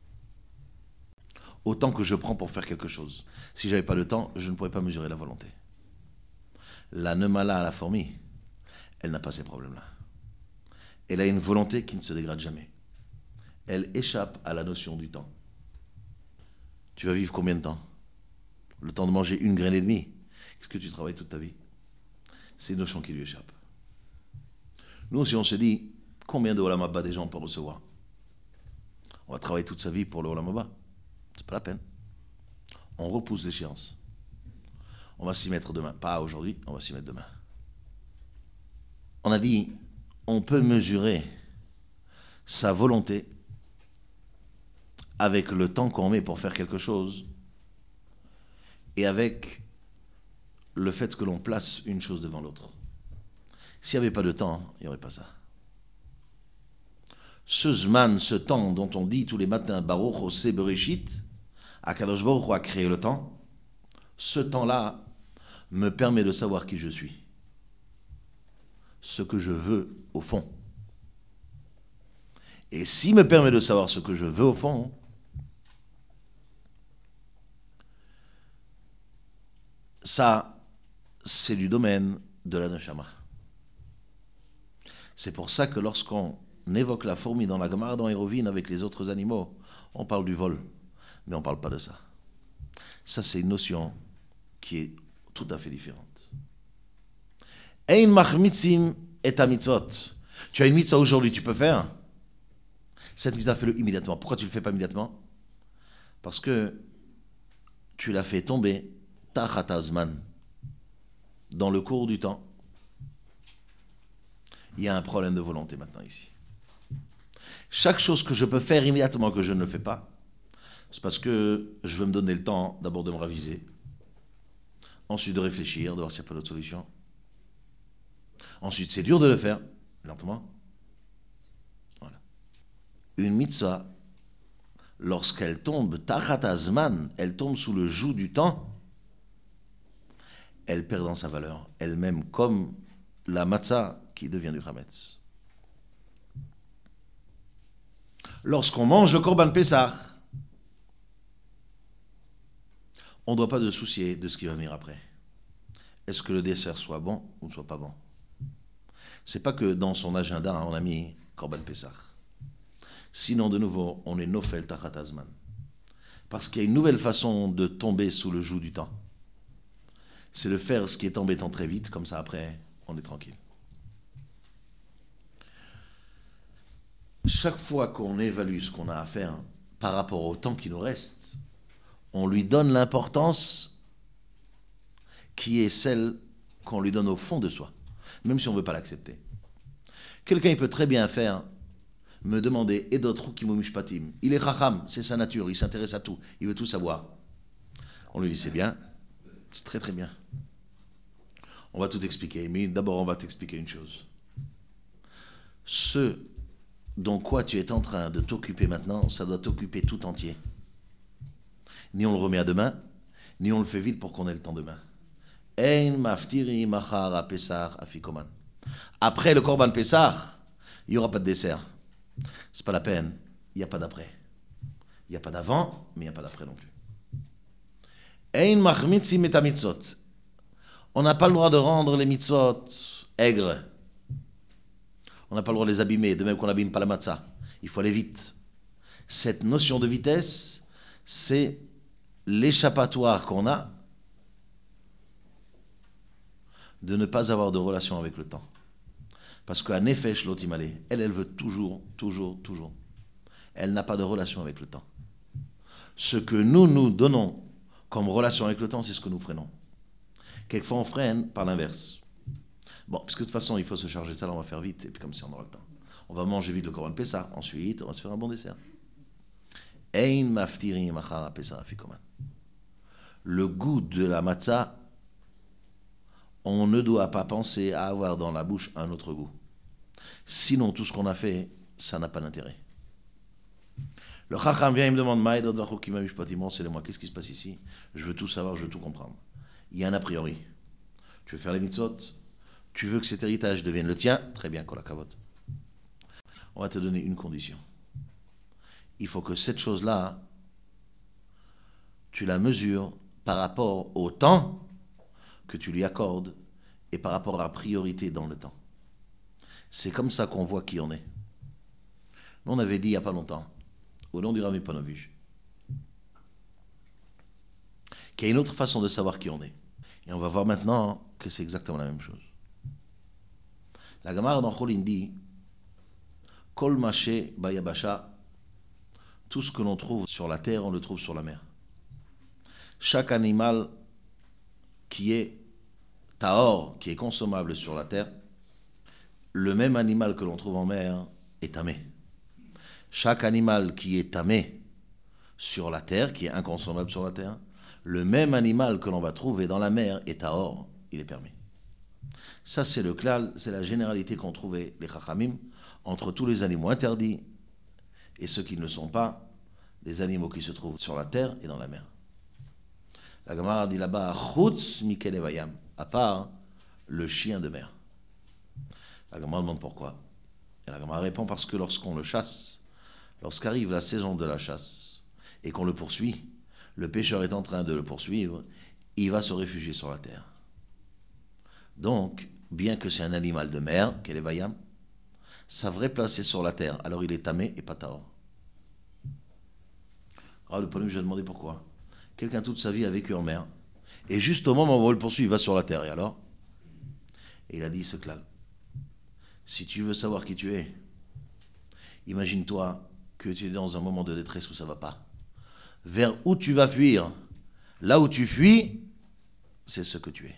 Au temps que je prends pour faire quelque chose. Si je n'avais pas le temps, je ne pourrais pas mesurer la volonté. La nemala, la fourmi, elle n'a pas ces problèmes-là. Elle a une volonté qui ne se dégrade jamais. Elle échappe à la notion du temps. Tu vas vivre combien de temps? le temps de manger une graine et demie. Est-ce que tu travailles toute ta vie? C'est une notion qui lui échappe. Nous aussi, on se dit, combien de Olam Haba des gens peuvent recevoir? On va travailler toute sa vie pour le Olam Haba. C'est pas la peine. On repousse l'échéance. On va s'y mettre demain. Pas aujourd'hui, on va s'y mettre demain. On a dit, on peut mesurer sa volonté avec le temps qu'on met pour faire quelque chose et avec le fait que l'on place une chose devant l'autre. S'il n'y avait pas de temps, il n'y aurait pas ça. Ce zman, ce temps dont on dit tous les matins, Baruch Oseh Bereshit, Akadosh Baruch Hu a créé le temps, ce temps-là me permet de savoir qui je suis, ce que je veux au fond. Et s'il me permet de savoir ce que je veux au fond, ça, c'est du domaine de la Neshama. C'est pour ça que lorsqu'on évoque la fourmi dans la Gemara, dans Hérovine, avec les autres animaux, on parle du vol, mais on ne parle pas de ça. Ça, c'est une notion qui est tout à fait différente. Ein machmitzim et a mitzvot. Tu as une mitzvah aujourd'hui, tu peux faire. Cette mitzvah, fais-le immédiatement. Pourquoi tu ne le fais pas immédiatement? Parce que tu l'as fait tomber tachat hazman, dans le cours du temps. Il y a un problème de volonté maintenant ici. Chaque chose que je peux faire immédiatement que je ne le fais pas, c'est parce que je veux me donner le temps d'abord de me raviser, ensuite de réfléchir, de voir s'il n'y a pas d'autre solution. Ensuite, c'est dur de le faire, lentement. Voilà. Une mitzvah, lorsqu'elle tombe, tachat hazman, elle tombe sous le joug du temps, elle perd dans sa valeur, elle-même comme la matzah qui devient du chametz. Lorsqu'on mange le Korban Pessah, on ne doit pas se soucier de ce qui va venir après. Est-ce que le dessert soit bon ou ne soit pas bon? C'est pas que dans son agenda, on a mis Korban Pessah. Sinon, de nouveau, on est nofel tachat hazman. Parce qu'il y a une nouvelle façon de tomber sous le joug du temps. C'est de faire ce qui est embêtant très vite, comme ça après, on est tranquille. Chaque fois qu'on évalue ce qu'on a à faire par rapport au temps qui nous reste, on lui donne l'importance qui est celle qu'on lui donne au fond de soi, même si on ne veut pas l'accepter. Quelqu'un il peut très bien faire, me demander, et d'autres qui mishpatim. Il est chacham, c'est sa nature, il s'intéresse à tout, il veut tout savoir. On lui dit c'est bien, c'est très très bien. On va tout expliquer, mais d'abord on va t'expliquer une chose. Ce dont quoi tu es en train de t'occuper maintenant, ça doit t'occuper tout entier. Ni on le remet à demain, ni on le fait vite pour qu'on ait le temps demain. Ein maftiri machar pesach afikoman. Après le Korban Pessah, il n'y aura pas de dessert. C'est pas la peine, il n'y a pas d'après. Il n'y a pas d'avant, mais il n'y a pas d'après non plus. Ein machmitzim et mitzvot. On n'a pas le droit de rendre les mitzvot aigres. On n'a pas le droit de les abîmer, de même qu'on n'abîme pas la matzah. Il faut aller vite. Cette notion de vitesse, c'est l'échappatoire qu'on a de ne pas avoir de relation avec le temps. Parce qu'à Nefesh Lotimale, elle, elle veut toujours, toujours, toujours. Elle n'a pas de relation avec le temps. Ce que nous, nous donnons comme relation avec le temps, c'est ce que nous freinons. Quelquefois, on freine par l'inverse. Bon, parce que de toute façon, il faut se charger de ça, là, on va faire vite, et puis comme si on aura le temps. On va manger vite le Korban Pessah, ensuite, on va se faire un bon dessert. Ein maftiri machar pesach afikoman. Le goût de la matzah, on ne doit pas penser à avoir dans la bouche un autre goût. Sinon, tout ce qu'on a fait, ça n'a pas d'intérêt. Le chacham vient, il me demande, Maïdot vachokima mishpatim, c'est moi, qu'est-ce qui se passe ici? Je veux tout savoir, je veux tout comprendre. Il y a un a priori. Tu veux faire les mitzvot? Tu veux que cet héritage devienne le tien? Très bien, kol hakavod. On va te donner une condition. Il faut que cette chose-là, tu la mesures par rapport au temps que tu lui accordes et par rapport à la priorité dans le temps. C'est comme ça qu'on voit qui on est. Nous, on avait dit il n'y a pas longtemps, au nom du Rav Miponovitch, qu'il y a une autre façon de savoir qui on est. Et on va voir maintenant que c'est exactement la même chose. La Gemara dans Cholin dit Kol Maché Bayabasha, tout ce que l'on trouve sur la terre, on le trouve sur la mer. Chaque animal qui est tahor, qui est consommable sur la terre, le même animal que l'on trouve en mer est tamé. Chaque animal qui est tamé sur la terre, qui est inconsommable sur la terre, le même animal que l'on va trouver dans la mer est tahor, il est permis. Ça c'est le klal, c'est la généralité qu'ont trouvé les chachamim entre tous les animaux interdits et ceux qui ne le sont pas, les animaux qui se trouvent sur la terre et dans la mer. La Gemara dit là-bas, chutz mikel vayam, à part le chien de mer. La Gemara demande pourquoi. Et la Gemara répond parce que lorsqu'on le chasse, lorsqu'arrive la saison de la chasse et qu'on le poursuit, le pêcheur est en train de le poursuivre, il va se réfugier sur la terre. Donc, bien que c'est un animal de mer, qu'elle est vayam, sa vraie place est sur la terre, alors il est tamé et pas tahor. Alors le problème, je vais demander pourquoi. Quelqu'un toute sa vie a vécu en mer, et juste au moment où on le poursuit, il va sur la terre, et alors et il a dit ce klal. Si tu veux savoir qui tu es, imagine-toi que tu es dans un moment de détresse où ça ne va pas. Vers où tu vas fuir, là où tu fuis, c'est ce que tu es.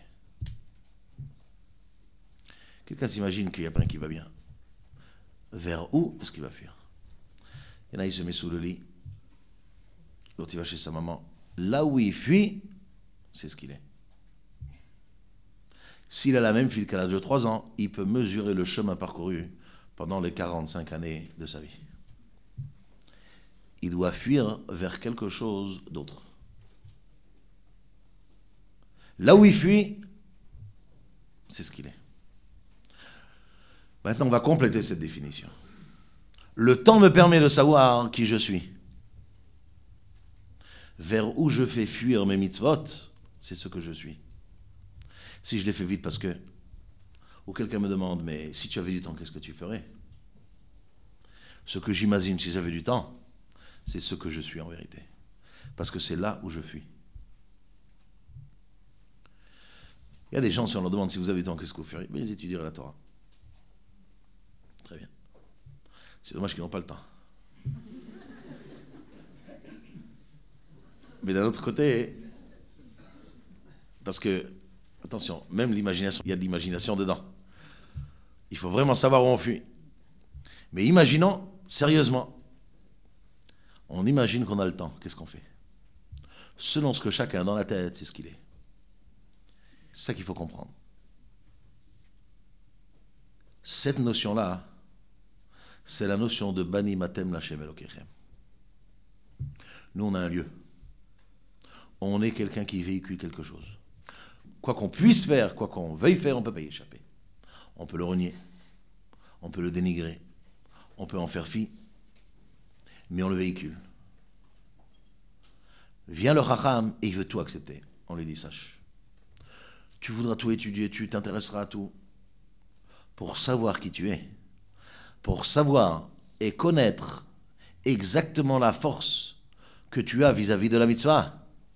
Quelqu'un s'imagine qu'il y a pas un qui va bien. Vers où est-ce qu'il va fuir? Il y en a, il se met sous le lit. L'autre, il va chez sa maman. Là où il fuit, c'est ce qu'il est. S'il a la même fille qu'à l'âge de trois ans, il peut mesurer le chemin parcouru pendant les quarante-cinq années de sa vie. Il doit fuir vers quelque chose d'autre. Là où il fuit, c'est ce qu'il est. Maintenant, on va compléter cette définition. Le temps me permet de savoir qui je suis. Vers où je fais fuir mes mitzvot, c'est ce que je suis. Si je les fais vite parce que, ou quelqu'un me demande, mais si tu avais du temps, qu'est-ce que tu ferais? Ce que j'imagine si j'avais du temps, c'est ce que je suis en vérité. Parce que c'est là où je fuis. Il y a des gens, si on leur demande si vous avez du temps, qu'est-ce que vous feriez? Ben, ils étudieraient la Torah. Très bien. C'est dommage qu'ils n'ont pas le temps. Mais d'un autre côté, parce que, attention, même l'imagination, il y a de l'imagination dedans. Il faut vraiment savoir où on fuit. Mais imaginons, sérieusement, on imagine qu'on a le temps. Qu'est-ce qu'on fait? Selon ce que chacun a dans la tête, c'est ce qu'il est. C'est ça qu'il faut comprendre. Cette notion-là, c'est la notion de Bani Matem Lachem Elokechem. Nous, on a un lieu. On est quelqu'un qui véhicule quelque chose. Quoi qu'on puisse faire, quoi qu'on veuille faire, on ne peut pas y échapper. On peut le renier, on peut le dénigrer, on peut en faire fi, mais on le véhicule. Vient le Chacham et il veut tout accepter. On lui dit, sache, tu voudras tout étudier, tu t'intéresseras à tout. Pour savoir qui tu es, pour savoir et connaître exactement la force que tu as vis-à-vis de la mitzvah,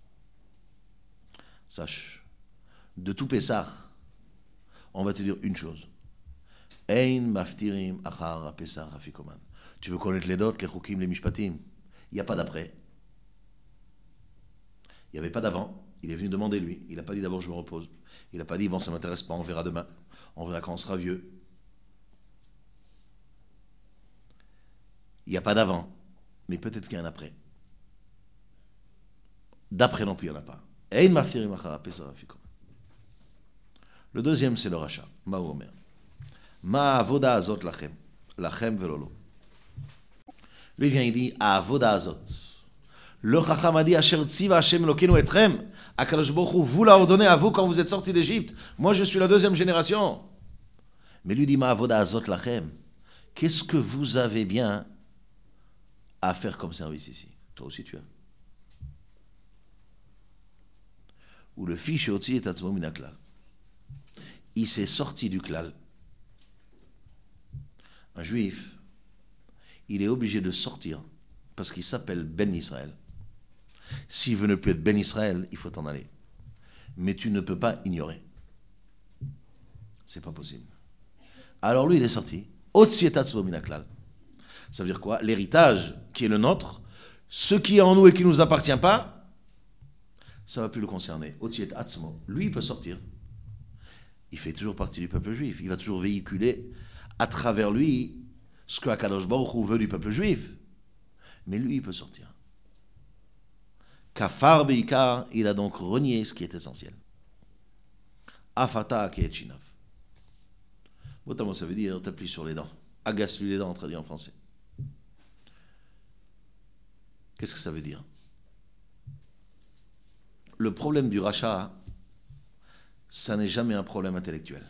sache, de tout Pessah, on va te dire une chose. Ein maftirim achar Pessah afikoman. Tu veux connaître les dots, les chukim, les mishpatim. Il n'y a pas d'après. Il n'y avait pas d'avant. Il est venu demander lui. Il n'a pas dit d'abord je me repose. Il n'a pas dit bon ça ne m'intéresse pas, on verra demain. On verra quand on sera vieux. Il n'y a pas d'avant, mais peut-être qu'il y a un après. D'après non plus, il n'y en a pas. Le deuxième, c'est le rachat. Ma omer. Ma avoda azot lachem. Lachem velolo. Lui vient, il dit, avoda azot. Le chacham a dit, asher tziva Hashem lokenu etrem. Akadosh Baruch Hu vous l'a ordonné à vous quand vous êtes sortis d'Égypte. Moi, je suis la deuxième génération. Mais lui dit, ma avoda azot lachem. Qu'est-ce que vous avez bien à faire comme service ici? Toi aussi, tu as. Où le fils Shotzi est atzmo min haklal. Il s'est sorti du klal. Un juif, il est obligé de sortir parce qu'il s'appelle Ben Israël. S'il veut ne plus être Ben Israël, il faut t'en aller. Mais tu ne peux pas ignorer. C'est pas possible. Alors lui, il est sorti. Ça veut dire quoi? L'héritage qui est le nôtre, ce qui est en nous et qui ne nous appartient pas, ça ne va plus le concerner. Lui, il peut sortir. Il fait toujours partie du peuple juif. Il va toujours véhiculer à travers lui ce que Akadosh Baruch Hu veut du peuple juif. Mais lui, il peut sortir. Kafar Beikar, il a donc renié ce qui est essentiel. Afata Keetchinav. Notamment, ça veut dire t'appuies sur les dents. Agace-lui les dents, traduit en français. Qu'est-ce que ça veut dire? Le problème du rachat, ça n'est jamais un problème intellectuel.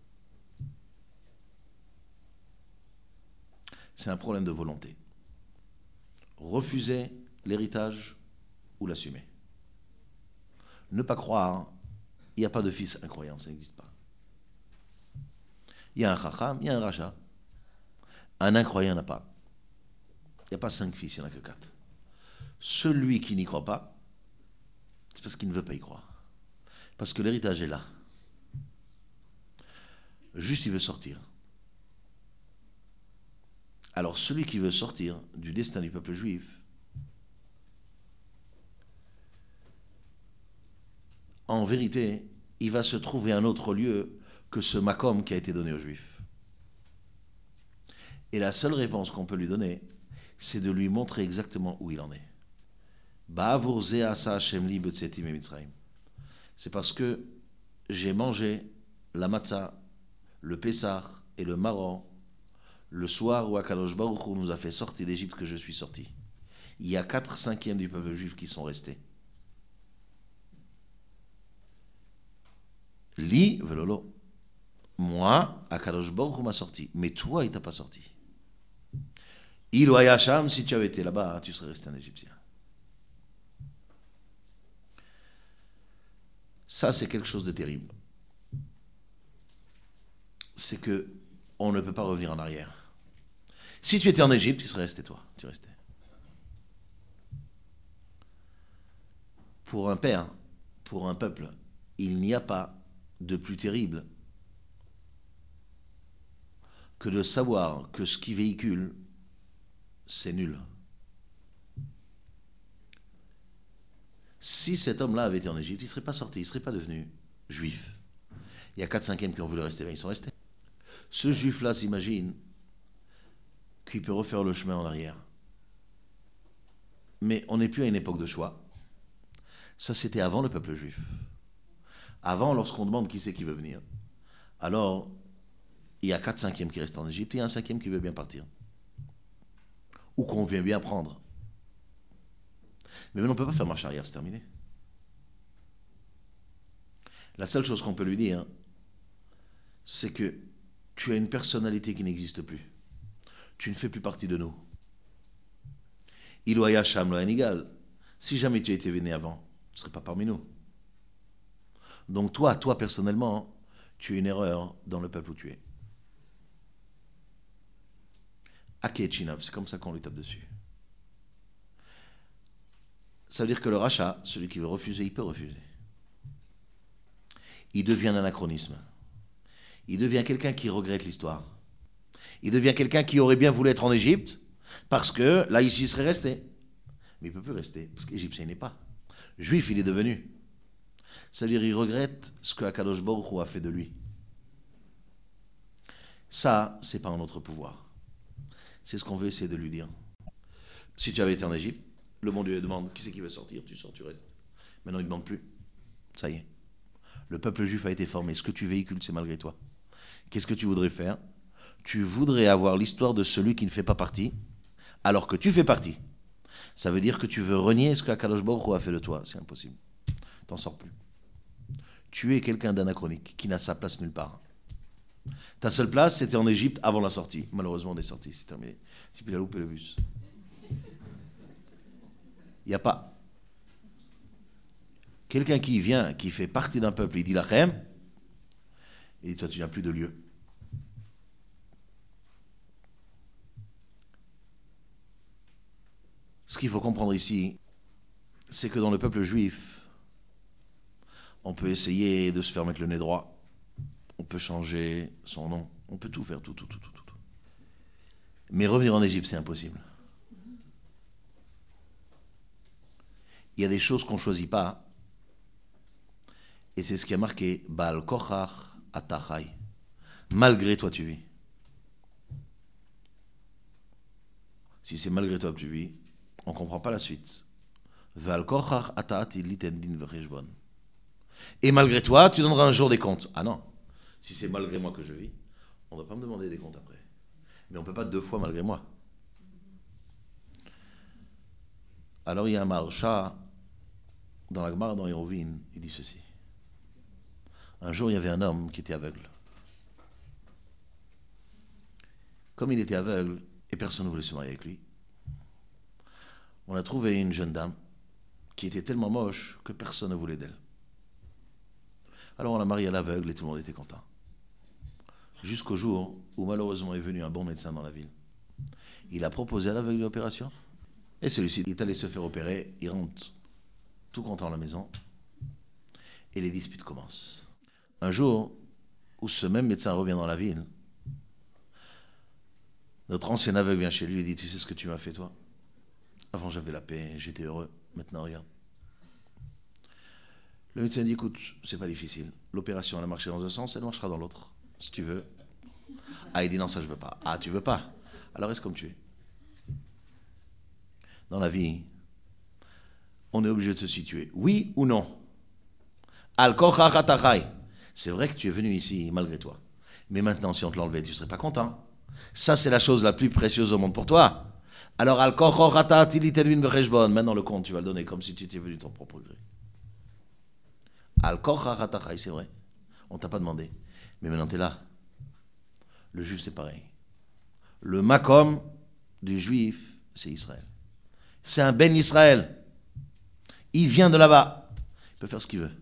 C'est un problème de volonté. Refuser l'héritage ou l'assumer. Ne pas croire, il n'y a pas de fils incroyant, ça n'existe pas. Il y a un chacham, il y a un rachat. Un incroyant n'a pas. Il n'y a pas cinq fils, il n'y en a que quatre. Celui qui n'y croit pas, c'est parce qu'il ne veut pas y croire. Parce que l'héritage est là. Juste, il veut sortir. Alors, celui qui veut sortir du destin du peuple juif, en vérité, il va se trouver un autre lieu que ce makom qui a été donné aux Juifs. Et la seule réponse qu'on peut lui donner, c'est de lui montrer exactement où il en est. C'est parce que j'ai mangé la matzah, le Pessah et le Maror le soir où Akadosh Baruch Hu nous a fait sortir d'Égypte que je suis sorti. Il y a quatre cinquièmes du peuple juif qui sont restés. Li velolo. Moi, Akadosh Baruch Hu m'a sorti. Mais toi, il t'a pas sorti. Il ou Ayasham, si tu avais été là-bas, tu serais resté un Égyptien. Ça, c'est quelque chose de terrible. C'est que on ne peut pas revenir en arrière. Si tu étais en Égypte, tu serais resté toi. Tu restais. Pour un père, pour un peuple, il n'y a pas de plus terrible que de savoir que ce qui véhicule, c'est nul. Si cet homme-là avait été en Égypte, il ne serait pas sorti, il ne serait pas devenu juif. Il y a quatre cinquièmes qui ont voulu rester, mais ils sont restés. Ce juif-là s'imagine qu'il peut refaire le chemin en arrière. Mais on n'est plus à une époque de choix. Ça, c'était avant le peuple juif. Avant, lorsqu'on demande qui c'est qui veut venir, alors il y a quatre cinquièmes qui restent en Égypte et un cinquième qui veut bien partir. Ou qu'on vient bien prendre. Mais on ne peut pas faire marche arrière, c'est terminé. La seule chose qu'on peut lui dire, c'est que tu as une personnalité qui n'existe plus. Tu ne fais plus partie de nous. Iloya Sham lo Enigal. Si jamais tu étais venu avant, tu ne serais pas parmi nous. Donc toi, toi personnellement, tu es une erreur dans le peuple où tu es. Akechinav, c'est comme ça qu'on lui tape dessus. Ça veut dire que le rachat, celui qui veut refuser, il peut refuser. Il devient un anachronisme. Il devient quelqu'un qui regrette l'histoire. Il devient quelqu'un qui aurait bien voulu être en Égypte, parce que là, ici, il serait resté. Mais il ne peut plus rester, parce qu'Égyptien, il n'est pas. Juif, il est devenu. Ça veut dire qu'il regrette ce que Akadosh Baruch Hu a fait de lui. Ça, c'est pas en notre pouvoir. C'est ce qu'on veut essayer de lui dire. Si tu avais été en Égypte, le bon Dieu demande qui c'est qui veut sortir, tu sors, tu restes. Maintenant, il ne demande plus. Ça y est. Le peuple juif a été formé. Ce que tu véhicules, c'est malgré toi. Qu'est-ce que tu voudrais faire? Tu voudrais avoir l'histoire de celui qui ne fait pas partie, alors que tu fais partie. Ça veut dire que tu veux renier ce qu'Akadosh Baruch Hu a fait de toi. C'est impossible. T'en sors plus. Tu es quelqu'un d'anachronique, qui n'a sa place nulle part. Ta seule place, c'était en Égypte avant la sortie. Malheureusement, on est sorti, c'est terminé. Il a loupé le bus. Il n'y a pas. Quelqu'un qui vient, qui fait partie d'un peuple, il dit lachem, et toi, tu n'as plus de lieu. Ce qu'il faut comprendre ici, c'est que dans le peuple juif, on peut essayer de se faire mettre le nez droit, on peut changer son nom, on peut tout faire, tout, tout, tout, tout, tout. Mais revenir en Égypte, c'est impossible. Il y a des choses qu'on ne choisit pas, et c'est ce qui a marqué Baal Kochach Atachai. Malgré toi, tu vis. Si c'est malgré toi que tu vis, on ne comprend pas la suite. Baal Kochach Atati Liten Din Vecheshbon. Et malgré toi, tu donneras un jour des comptes. Ah non, si c'est malgré moi que je vis, on ne va pas me demander des comptes après. Mais on ne peut pas deux fois malgré moi. Alors il y a un Maharsha dans la Gemara, dans Hérovine, il dit ceci. Un jour, il y avait un homme qui était aveugle. Comme il était aveugle et personne ne voulait se marier avec lui, on a trouvé une jeune dame qui était tellement moche que personne ne voulait d'elle. Alors on l'a mariée à l'aveugle et tout le monde était content. Jusqu'au jour où malheureusement est venu un bon médecin dans la ville. Il a proposé à l'aveugle une opération et celui-ci est allé se faire opérer, il rentre tout content à la maison et les disputes commencent. Un jour où ce même médecin revient dans la ville, notre ancien aveugle vient chez lui et dit « Tu sais ce que tu m'as fait toi? Avant j'avais la paix, j'étais heureux, maintenant regarde. » Le médecin dit « Écoute, c'est pas difficile, l'opération elle a marché dans un sens, elle marchera dans l'autre, si tu veux. » Ah, il dit « Non, ça je veux pas. » Ah, tu veux pas? Alors reste comme tu es. Dans la vie, on est obligé de se situer, oui ou non. Al-Kochach Atachai. C'est vrai que tu es venu ici malgré toi. Mais maintenant, si on te l'enlevait, tu ne serais pas content. Ça, c'est la chose la plus précieuse au monde pour toi. Alors, Al-Kochach Atati Liten Din Vecheshbon. Maintenant, le compte, tu vas le donner comme si tu étais venu de ton propre gré. Al-Kochach Atachai, c'est vrai. On ne t'a pas demandé. Mais maintenant, tu es là. Le juif, c'est pareil. Le makom du juif, c'est Israël. C'est un ben Israël. Il vient de là-bas. Il peut faire ce qu'il veut.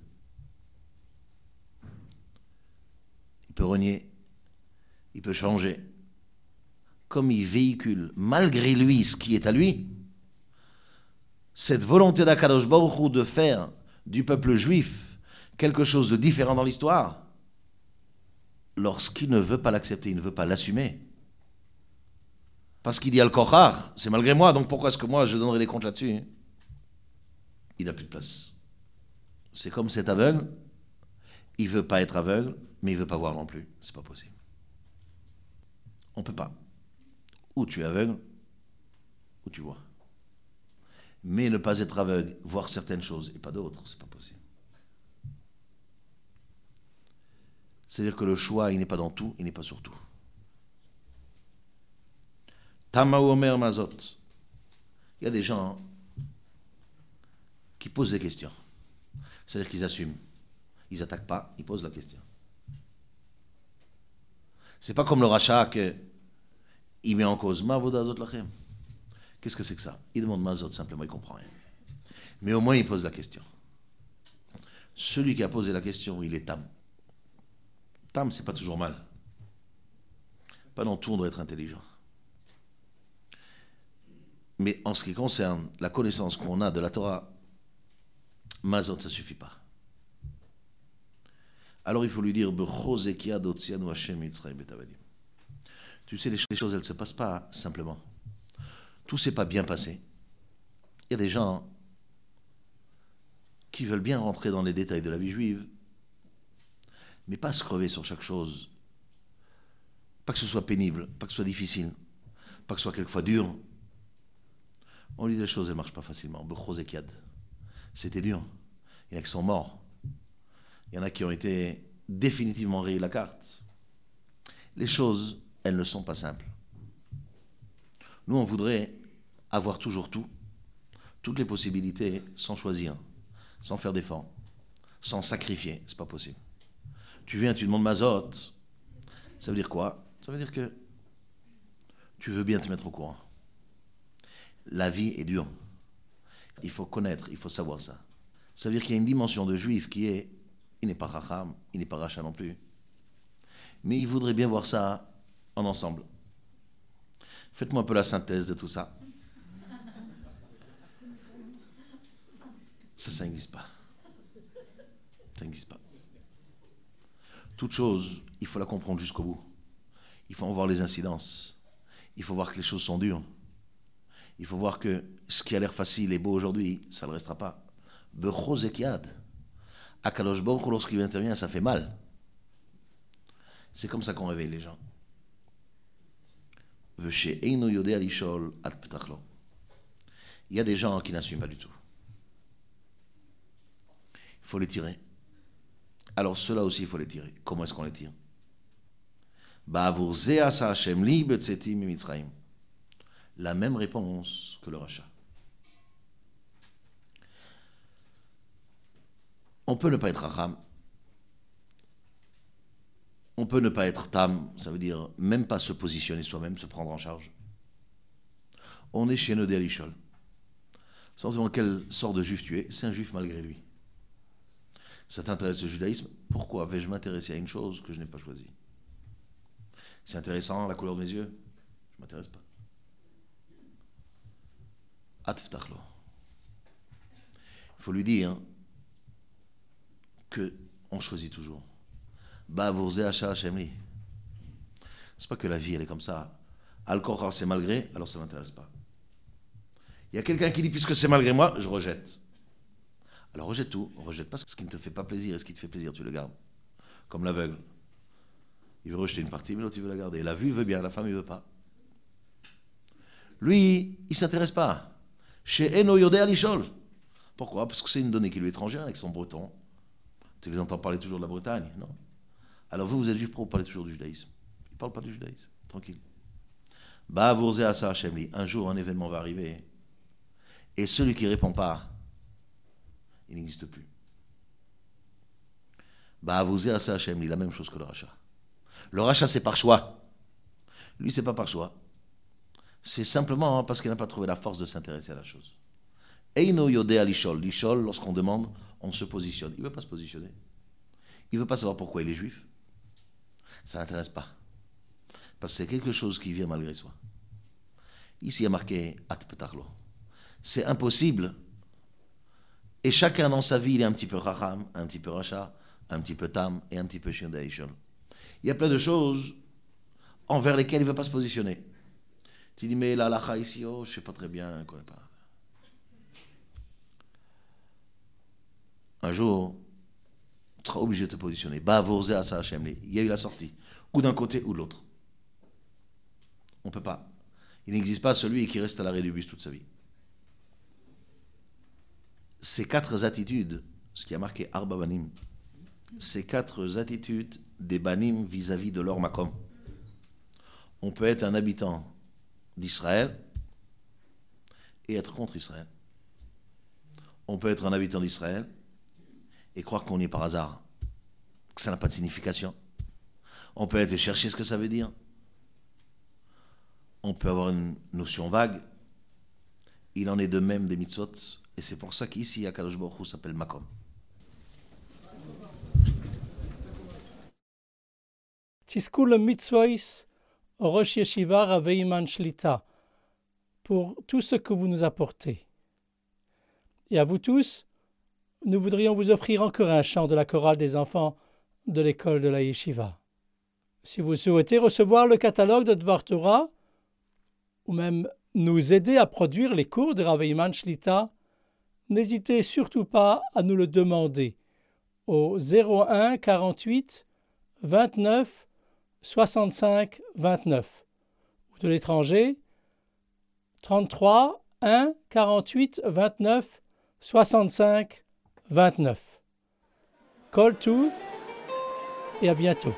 Il peut renier. Il peut changer. Comme il véhicule, malgré lui, ce qui est à lui, cette volonté d'Akadosh Baruch Hu de faire du peuple juif quelque chose de différent dans l'histoire, lorsqu'il ne veut pas l'accepter, il ne veut pas l'assumer. Parce qu'il dit Al-Kochach, c'est malgré moi, donc pourquoi est-ce que moi je donnerai des comptes là-dessus? Il n'a plus de place. C'est comme cet aveugle, il ne veut pas être aveugle, mais il ne veut pas voir non plus. C'est pas possible. On ne peut pas. Ou tu es aveugle, ou tu vois. Mais ne pas être aveugle, voir certaines choses et pas d'autres, c'est pas possible. C'est-à-dire que le choix, il n'est pas dans tout, il n'est pas sur tout. Tamaou Omer Mazot. Il y a des gens qui posent des questions. C'est-à-dire qu'ils assument. Ils n'attaquent pas, ils posent la question. C'est pas comme le rachat qu'il met en cause Mavodazot Lachem. Qu'est-ce que c'est que ça? Il demande Mazot simplement, il ne comprend rien. Mais au moins il pose la question. Celui qui a posé la question, il est tam. Tam, c'est pas toujours mal. Pas dans tout, on doit être intelligent. Mais en ce qui concerne la connaissance qu'on a de la Torah, Mazot, ça ne suffit pas. Alors il faut lui dire tu sais, les choses, elles ne se passent pas simplement. Tout ne s'est pas bien passé. Il y a des gens qui veulent bien rentrer dans les détails de la vie juive, mais pas se crever sur chaque chose. Pas que ce soit pénible, pas que ce soit difficile, pas que ce soit quelquefois dur. On dit les choses, elles ne marchent pas facilement. C'était dur. Il y en a qui sont morts. Il y en a qui ont été définitivement rayés la carte. Les choses, elles ne sont pas simples. Nous, on voudrait avoir toujours tout, toutes les possibilités, sans choisir, sans faire d'efforts, sans sacrifier. C'est pas possible. Tu viens, tu demandes Mazot. Ça veut dire quoi? Ça veut dire que tu veux bien te mettre au courant. La vie est dure. Il faut connaître, il faut savoir ça. Ça veut dire qu'il y a une dimension de juif qui est, il n'est pas racham, il n'est pas rachat non plus. Mais il voudrait bien voir ça en ensemble. Faites-moi un peu la synthèse de tout ça. Ça, ça n'existe pas. Ça n'existe pas. Toute chose, il faut la comprendre jusqu'au bout. Il faut en voir les incidences. Il faut voir que les choses sont dures. Il faut voir que ce qui a l'air facile et beau aujourd'hui, ça ne le restera pas. Bechozekiad. Akadosh Baruch Hu, lorsqu'il intervient, ça fait mal. C'est comme ça qu'on réveille les gens. Il y a des gens qui n'assument pas du tout. Il faut les tirer. Alors ceux-là aussi, il faut les tirer. Comment est-ce qu'on les tire? La même réponse que le rachat. On peut ne pas être racham. On peut ne pas être tam, ça veut dire même pas se positionner soi-même, se prendre en charge. On est chez Nodé Alishol. Sans savoir quelle sorte de juif tu es, c'est un juif malgré lui. Ça t'intéresse le judaïsme, pourquoi vais-je m'intéresser à une chose que je n'ai pas choisie? C'est intéressant, la couleur de mes yeux? Je ne m'intéresse pas. Atftachlo. Il faut lui dire qu'on choisit toujours. C'est pas que la vie elle est comme ça. Al-Kochar c'est malgré, alors ça ne m'intéresse pas. Il y a quelqu'un qui dit puisque c'est malgré moi, je rejette. Alors rejette tout, rejette pas ce qui ne te fait pas plaisir et ce qui te fait plaisir, tu le gardes. Comme l'aveugle. Il veut rejeter une partie, mais l'autre il veut la garder. La vue il veut bien, la femme il veut pas. Lui, il s'intéresse pas. Chez Eno Yodé Alishol. Pourquoi? Parce que c'est une donnée qui lui est étrangère avec son breton. Tu les entends parler toujours de la Bretagne, non? Alors vous, vous êtes juif pro, vous parlez toujours du judaïsme. Il ne parle pas du judaïsme, tranquille. Un jour, un événement va arriver, et celui qui ne répond pas, il n'existe plus. La même chose que le rachat. Le rachat, c'est par choix. Lui, c'est pas par choix. C'est simplement parce qu'il n'a pas trouvé la force de s'intéresser à la chose. Eino yodé alishol. L'ishol, lorsqu'on demande, on se positionne. Il ne veut pas se positionner. Il ne veut pas savoir pourquoi il est juif. Ça ne l'intéresse pas. Parce que c'est quelque chose qui vient malgré soi. Ici, il y a marqué At Petachlo. C'est impossible. Et chacun dans sa vie, il est un petit peu Racham, un petit peu Racha, un petit peu Tam et un petit peu Shion Daishol. Il y a plein de choses envers lesquelles il ne veut pas se positionner. Tu dis, mais la lacha ici, oh, je ne sais pas très bien, je ne connais pas. Un jour, tu seras obligé de te positionner. Il y a eu la sortie, ou d'un côté ou de l'autre. On ne peut pas. Il n'existe pas celui qui reste à l'arrêt du bus toute sa vie. Ces quatre attitudes, ce qui a marqué Arba Banim, ces quatre attitudes des Banim vis-à-vis de leur Makom. On peut être un habitant d'Israël et être contre Israël. On peut être un habitant d'Israël et croire qu'on y est par hasard, que ça n'a pas de signification. On peut aller chercher ce que ça veut dire. On peut avoir une notion vague. Il en est de même des mitzvot, et c'est pour ça qu'ici, Akadosh Baruch Hu s'appelle Makom. Tiskul mitzvois Rosh Yeshiva Raveiman Shlita, pour tout ce que vous nous apportez. Et à vous tous, nous voudrions vous offrir encore un chant de la chorale des enfants de l'école de la Yeshiva. Si vous souhaitez recevoir le catalogue de Dvar Torah, ou même nous aider à produire les cours de Raveiman Shlita, n'hésitez surtout pas à nous le demander au zéro un quarante-huit vingt-neuf soixante-cinq vingt-neuf ou de l'étranger trente-trois un quarante-huit vingt-neuf soixante-cinq vingt-neuf. Kol Tuv et à bientôt.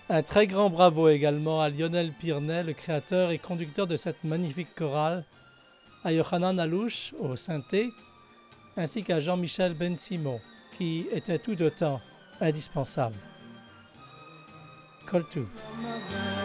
Un très grand bravo également à Lionel Pirnet, le créateur et conducteur de cette magnifique chorale, à Yohanan Alouche au synthé, ainsi qu'à Jean-Michel Ben-Simon, qui était tout autant indispensable. Kol Tuv.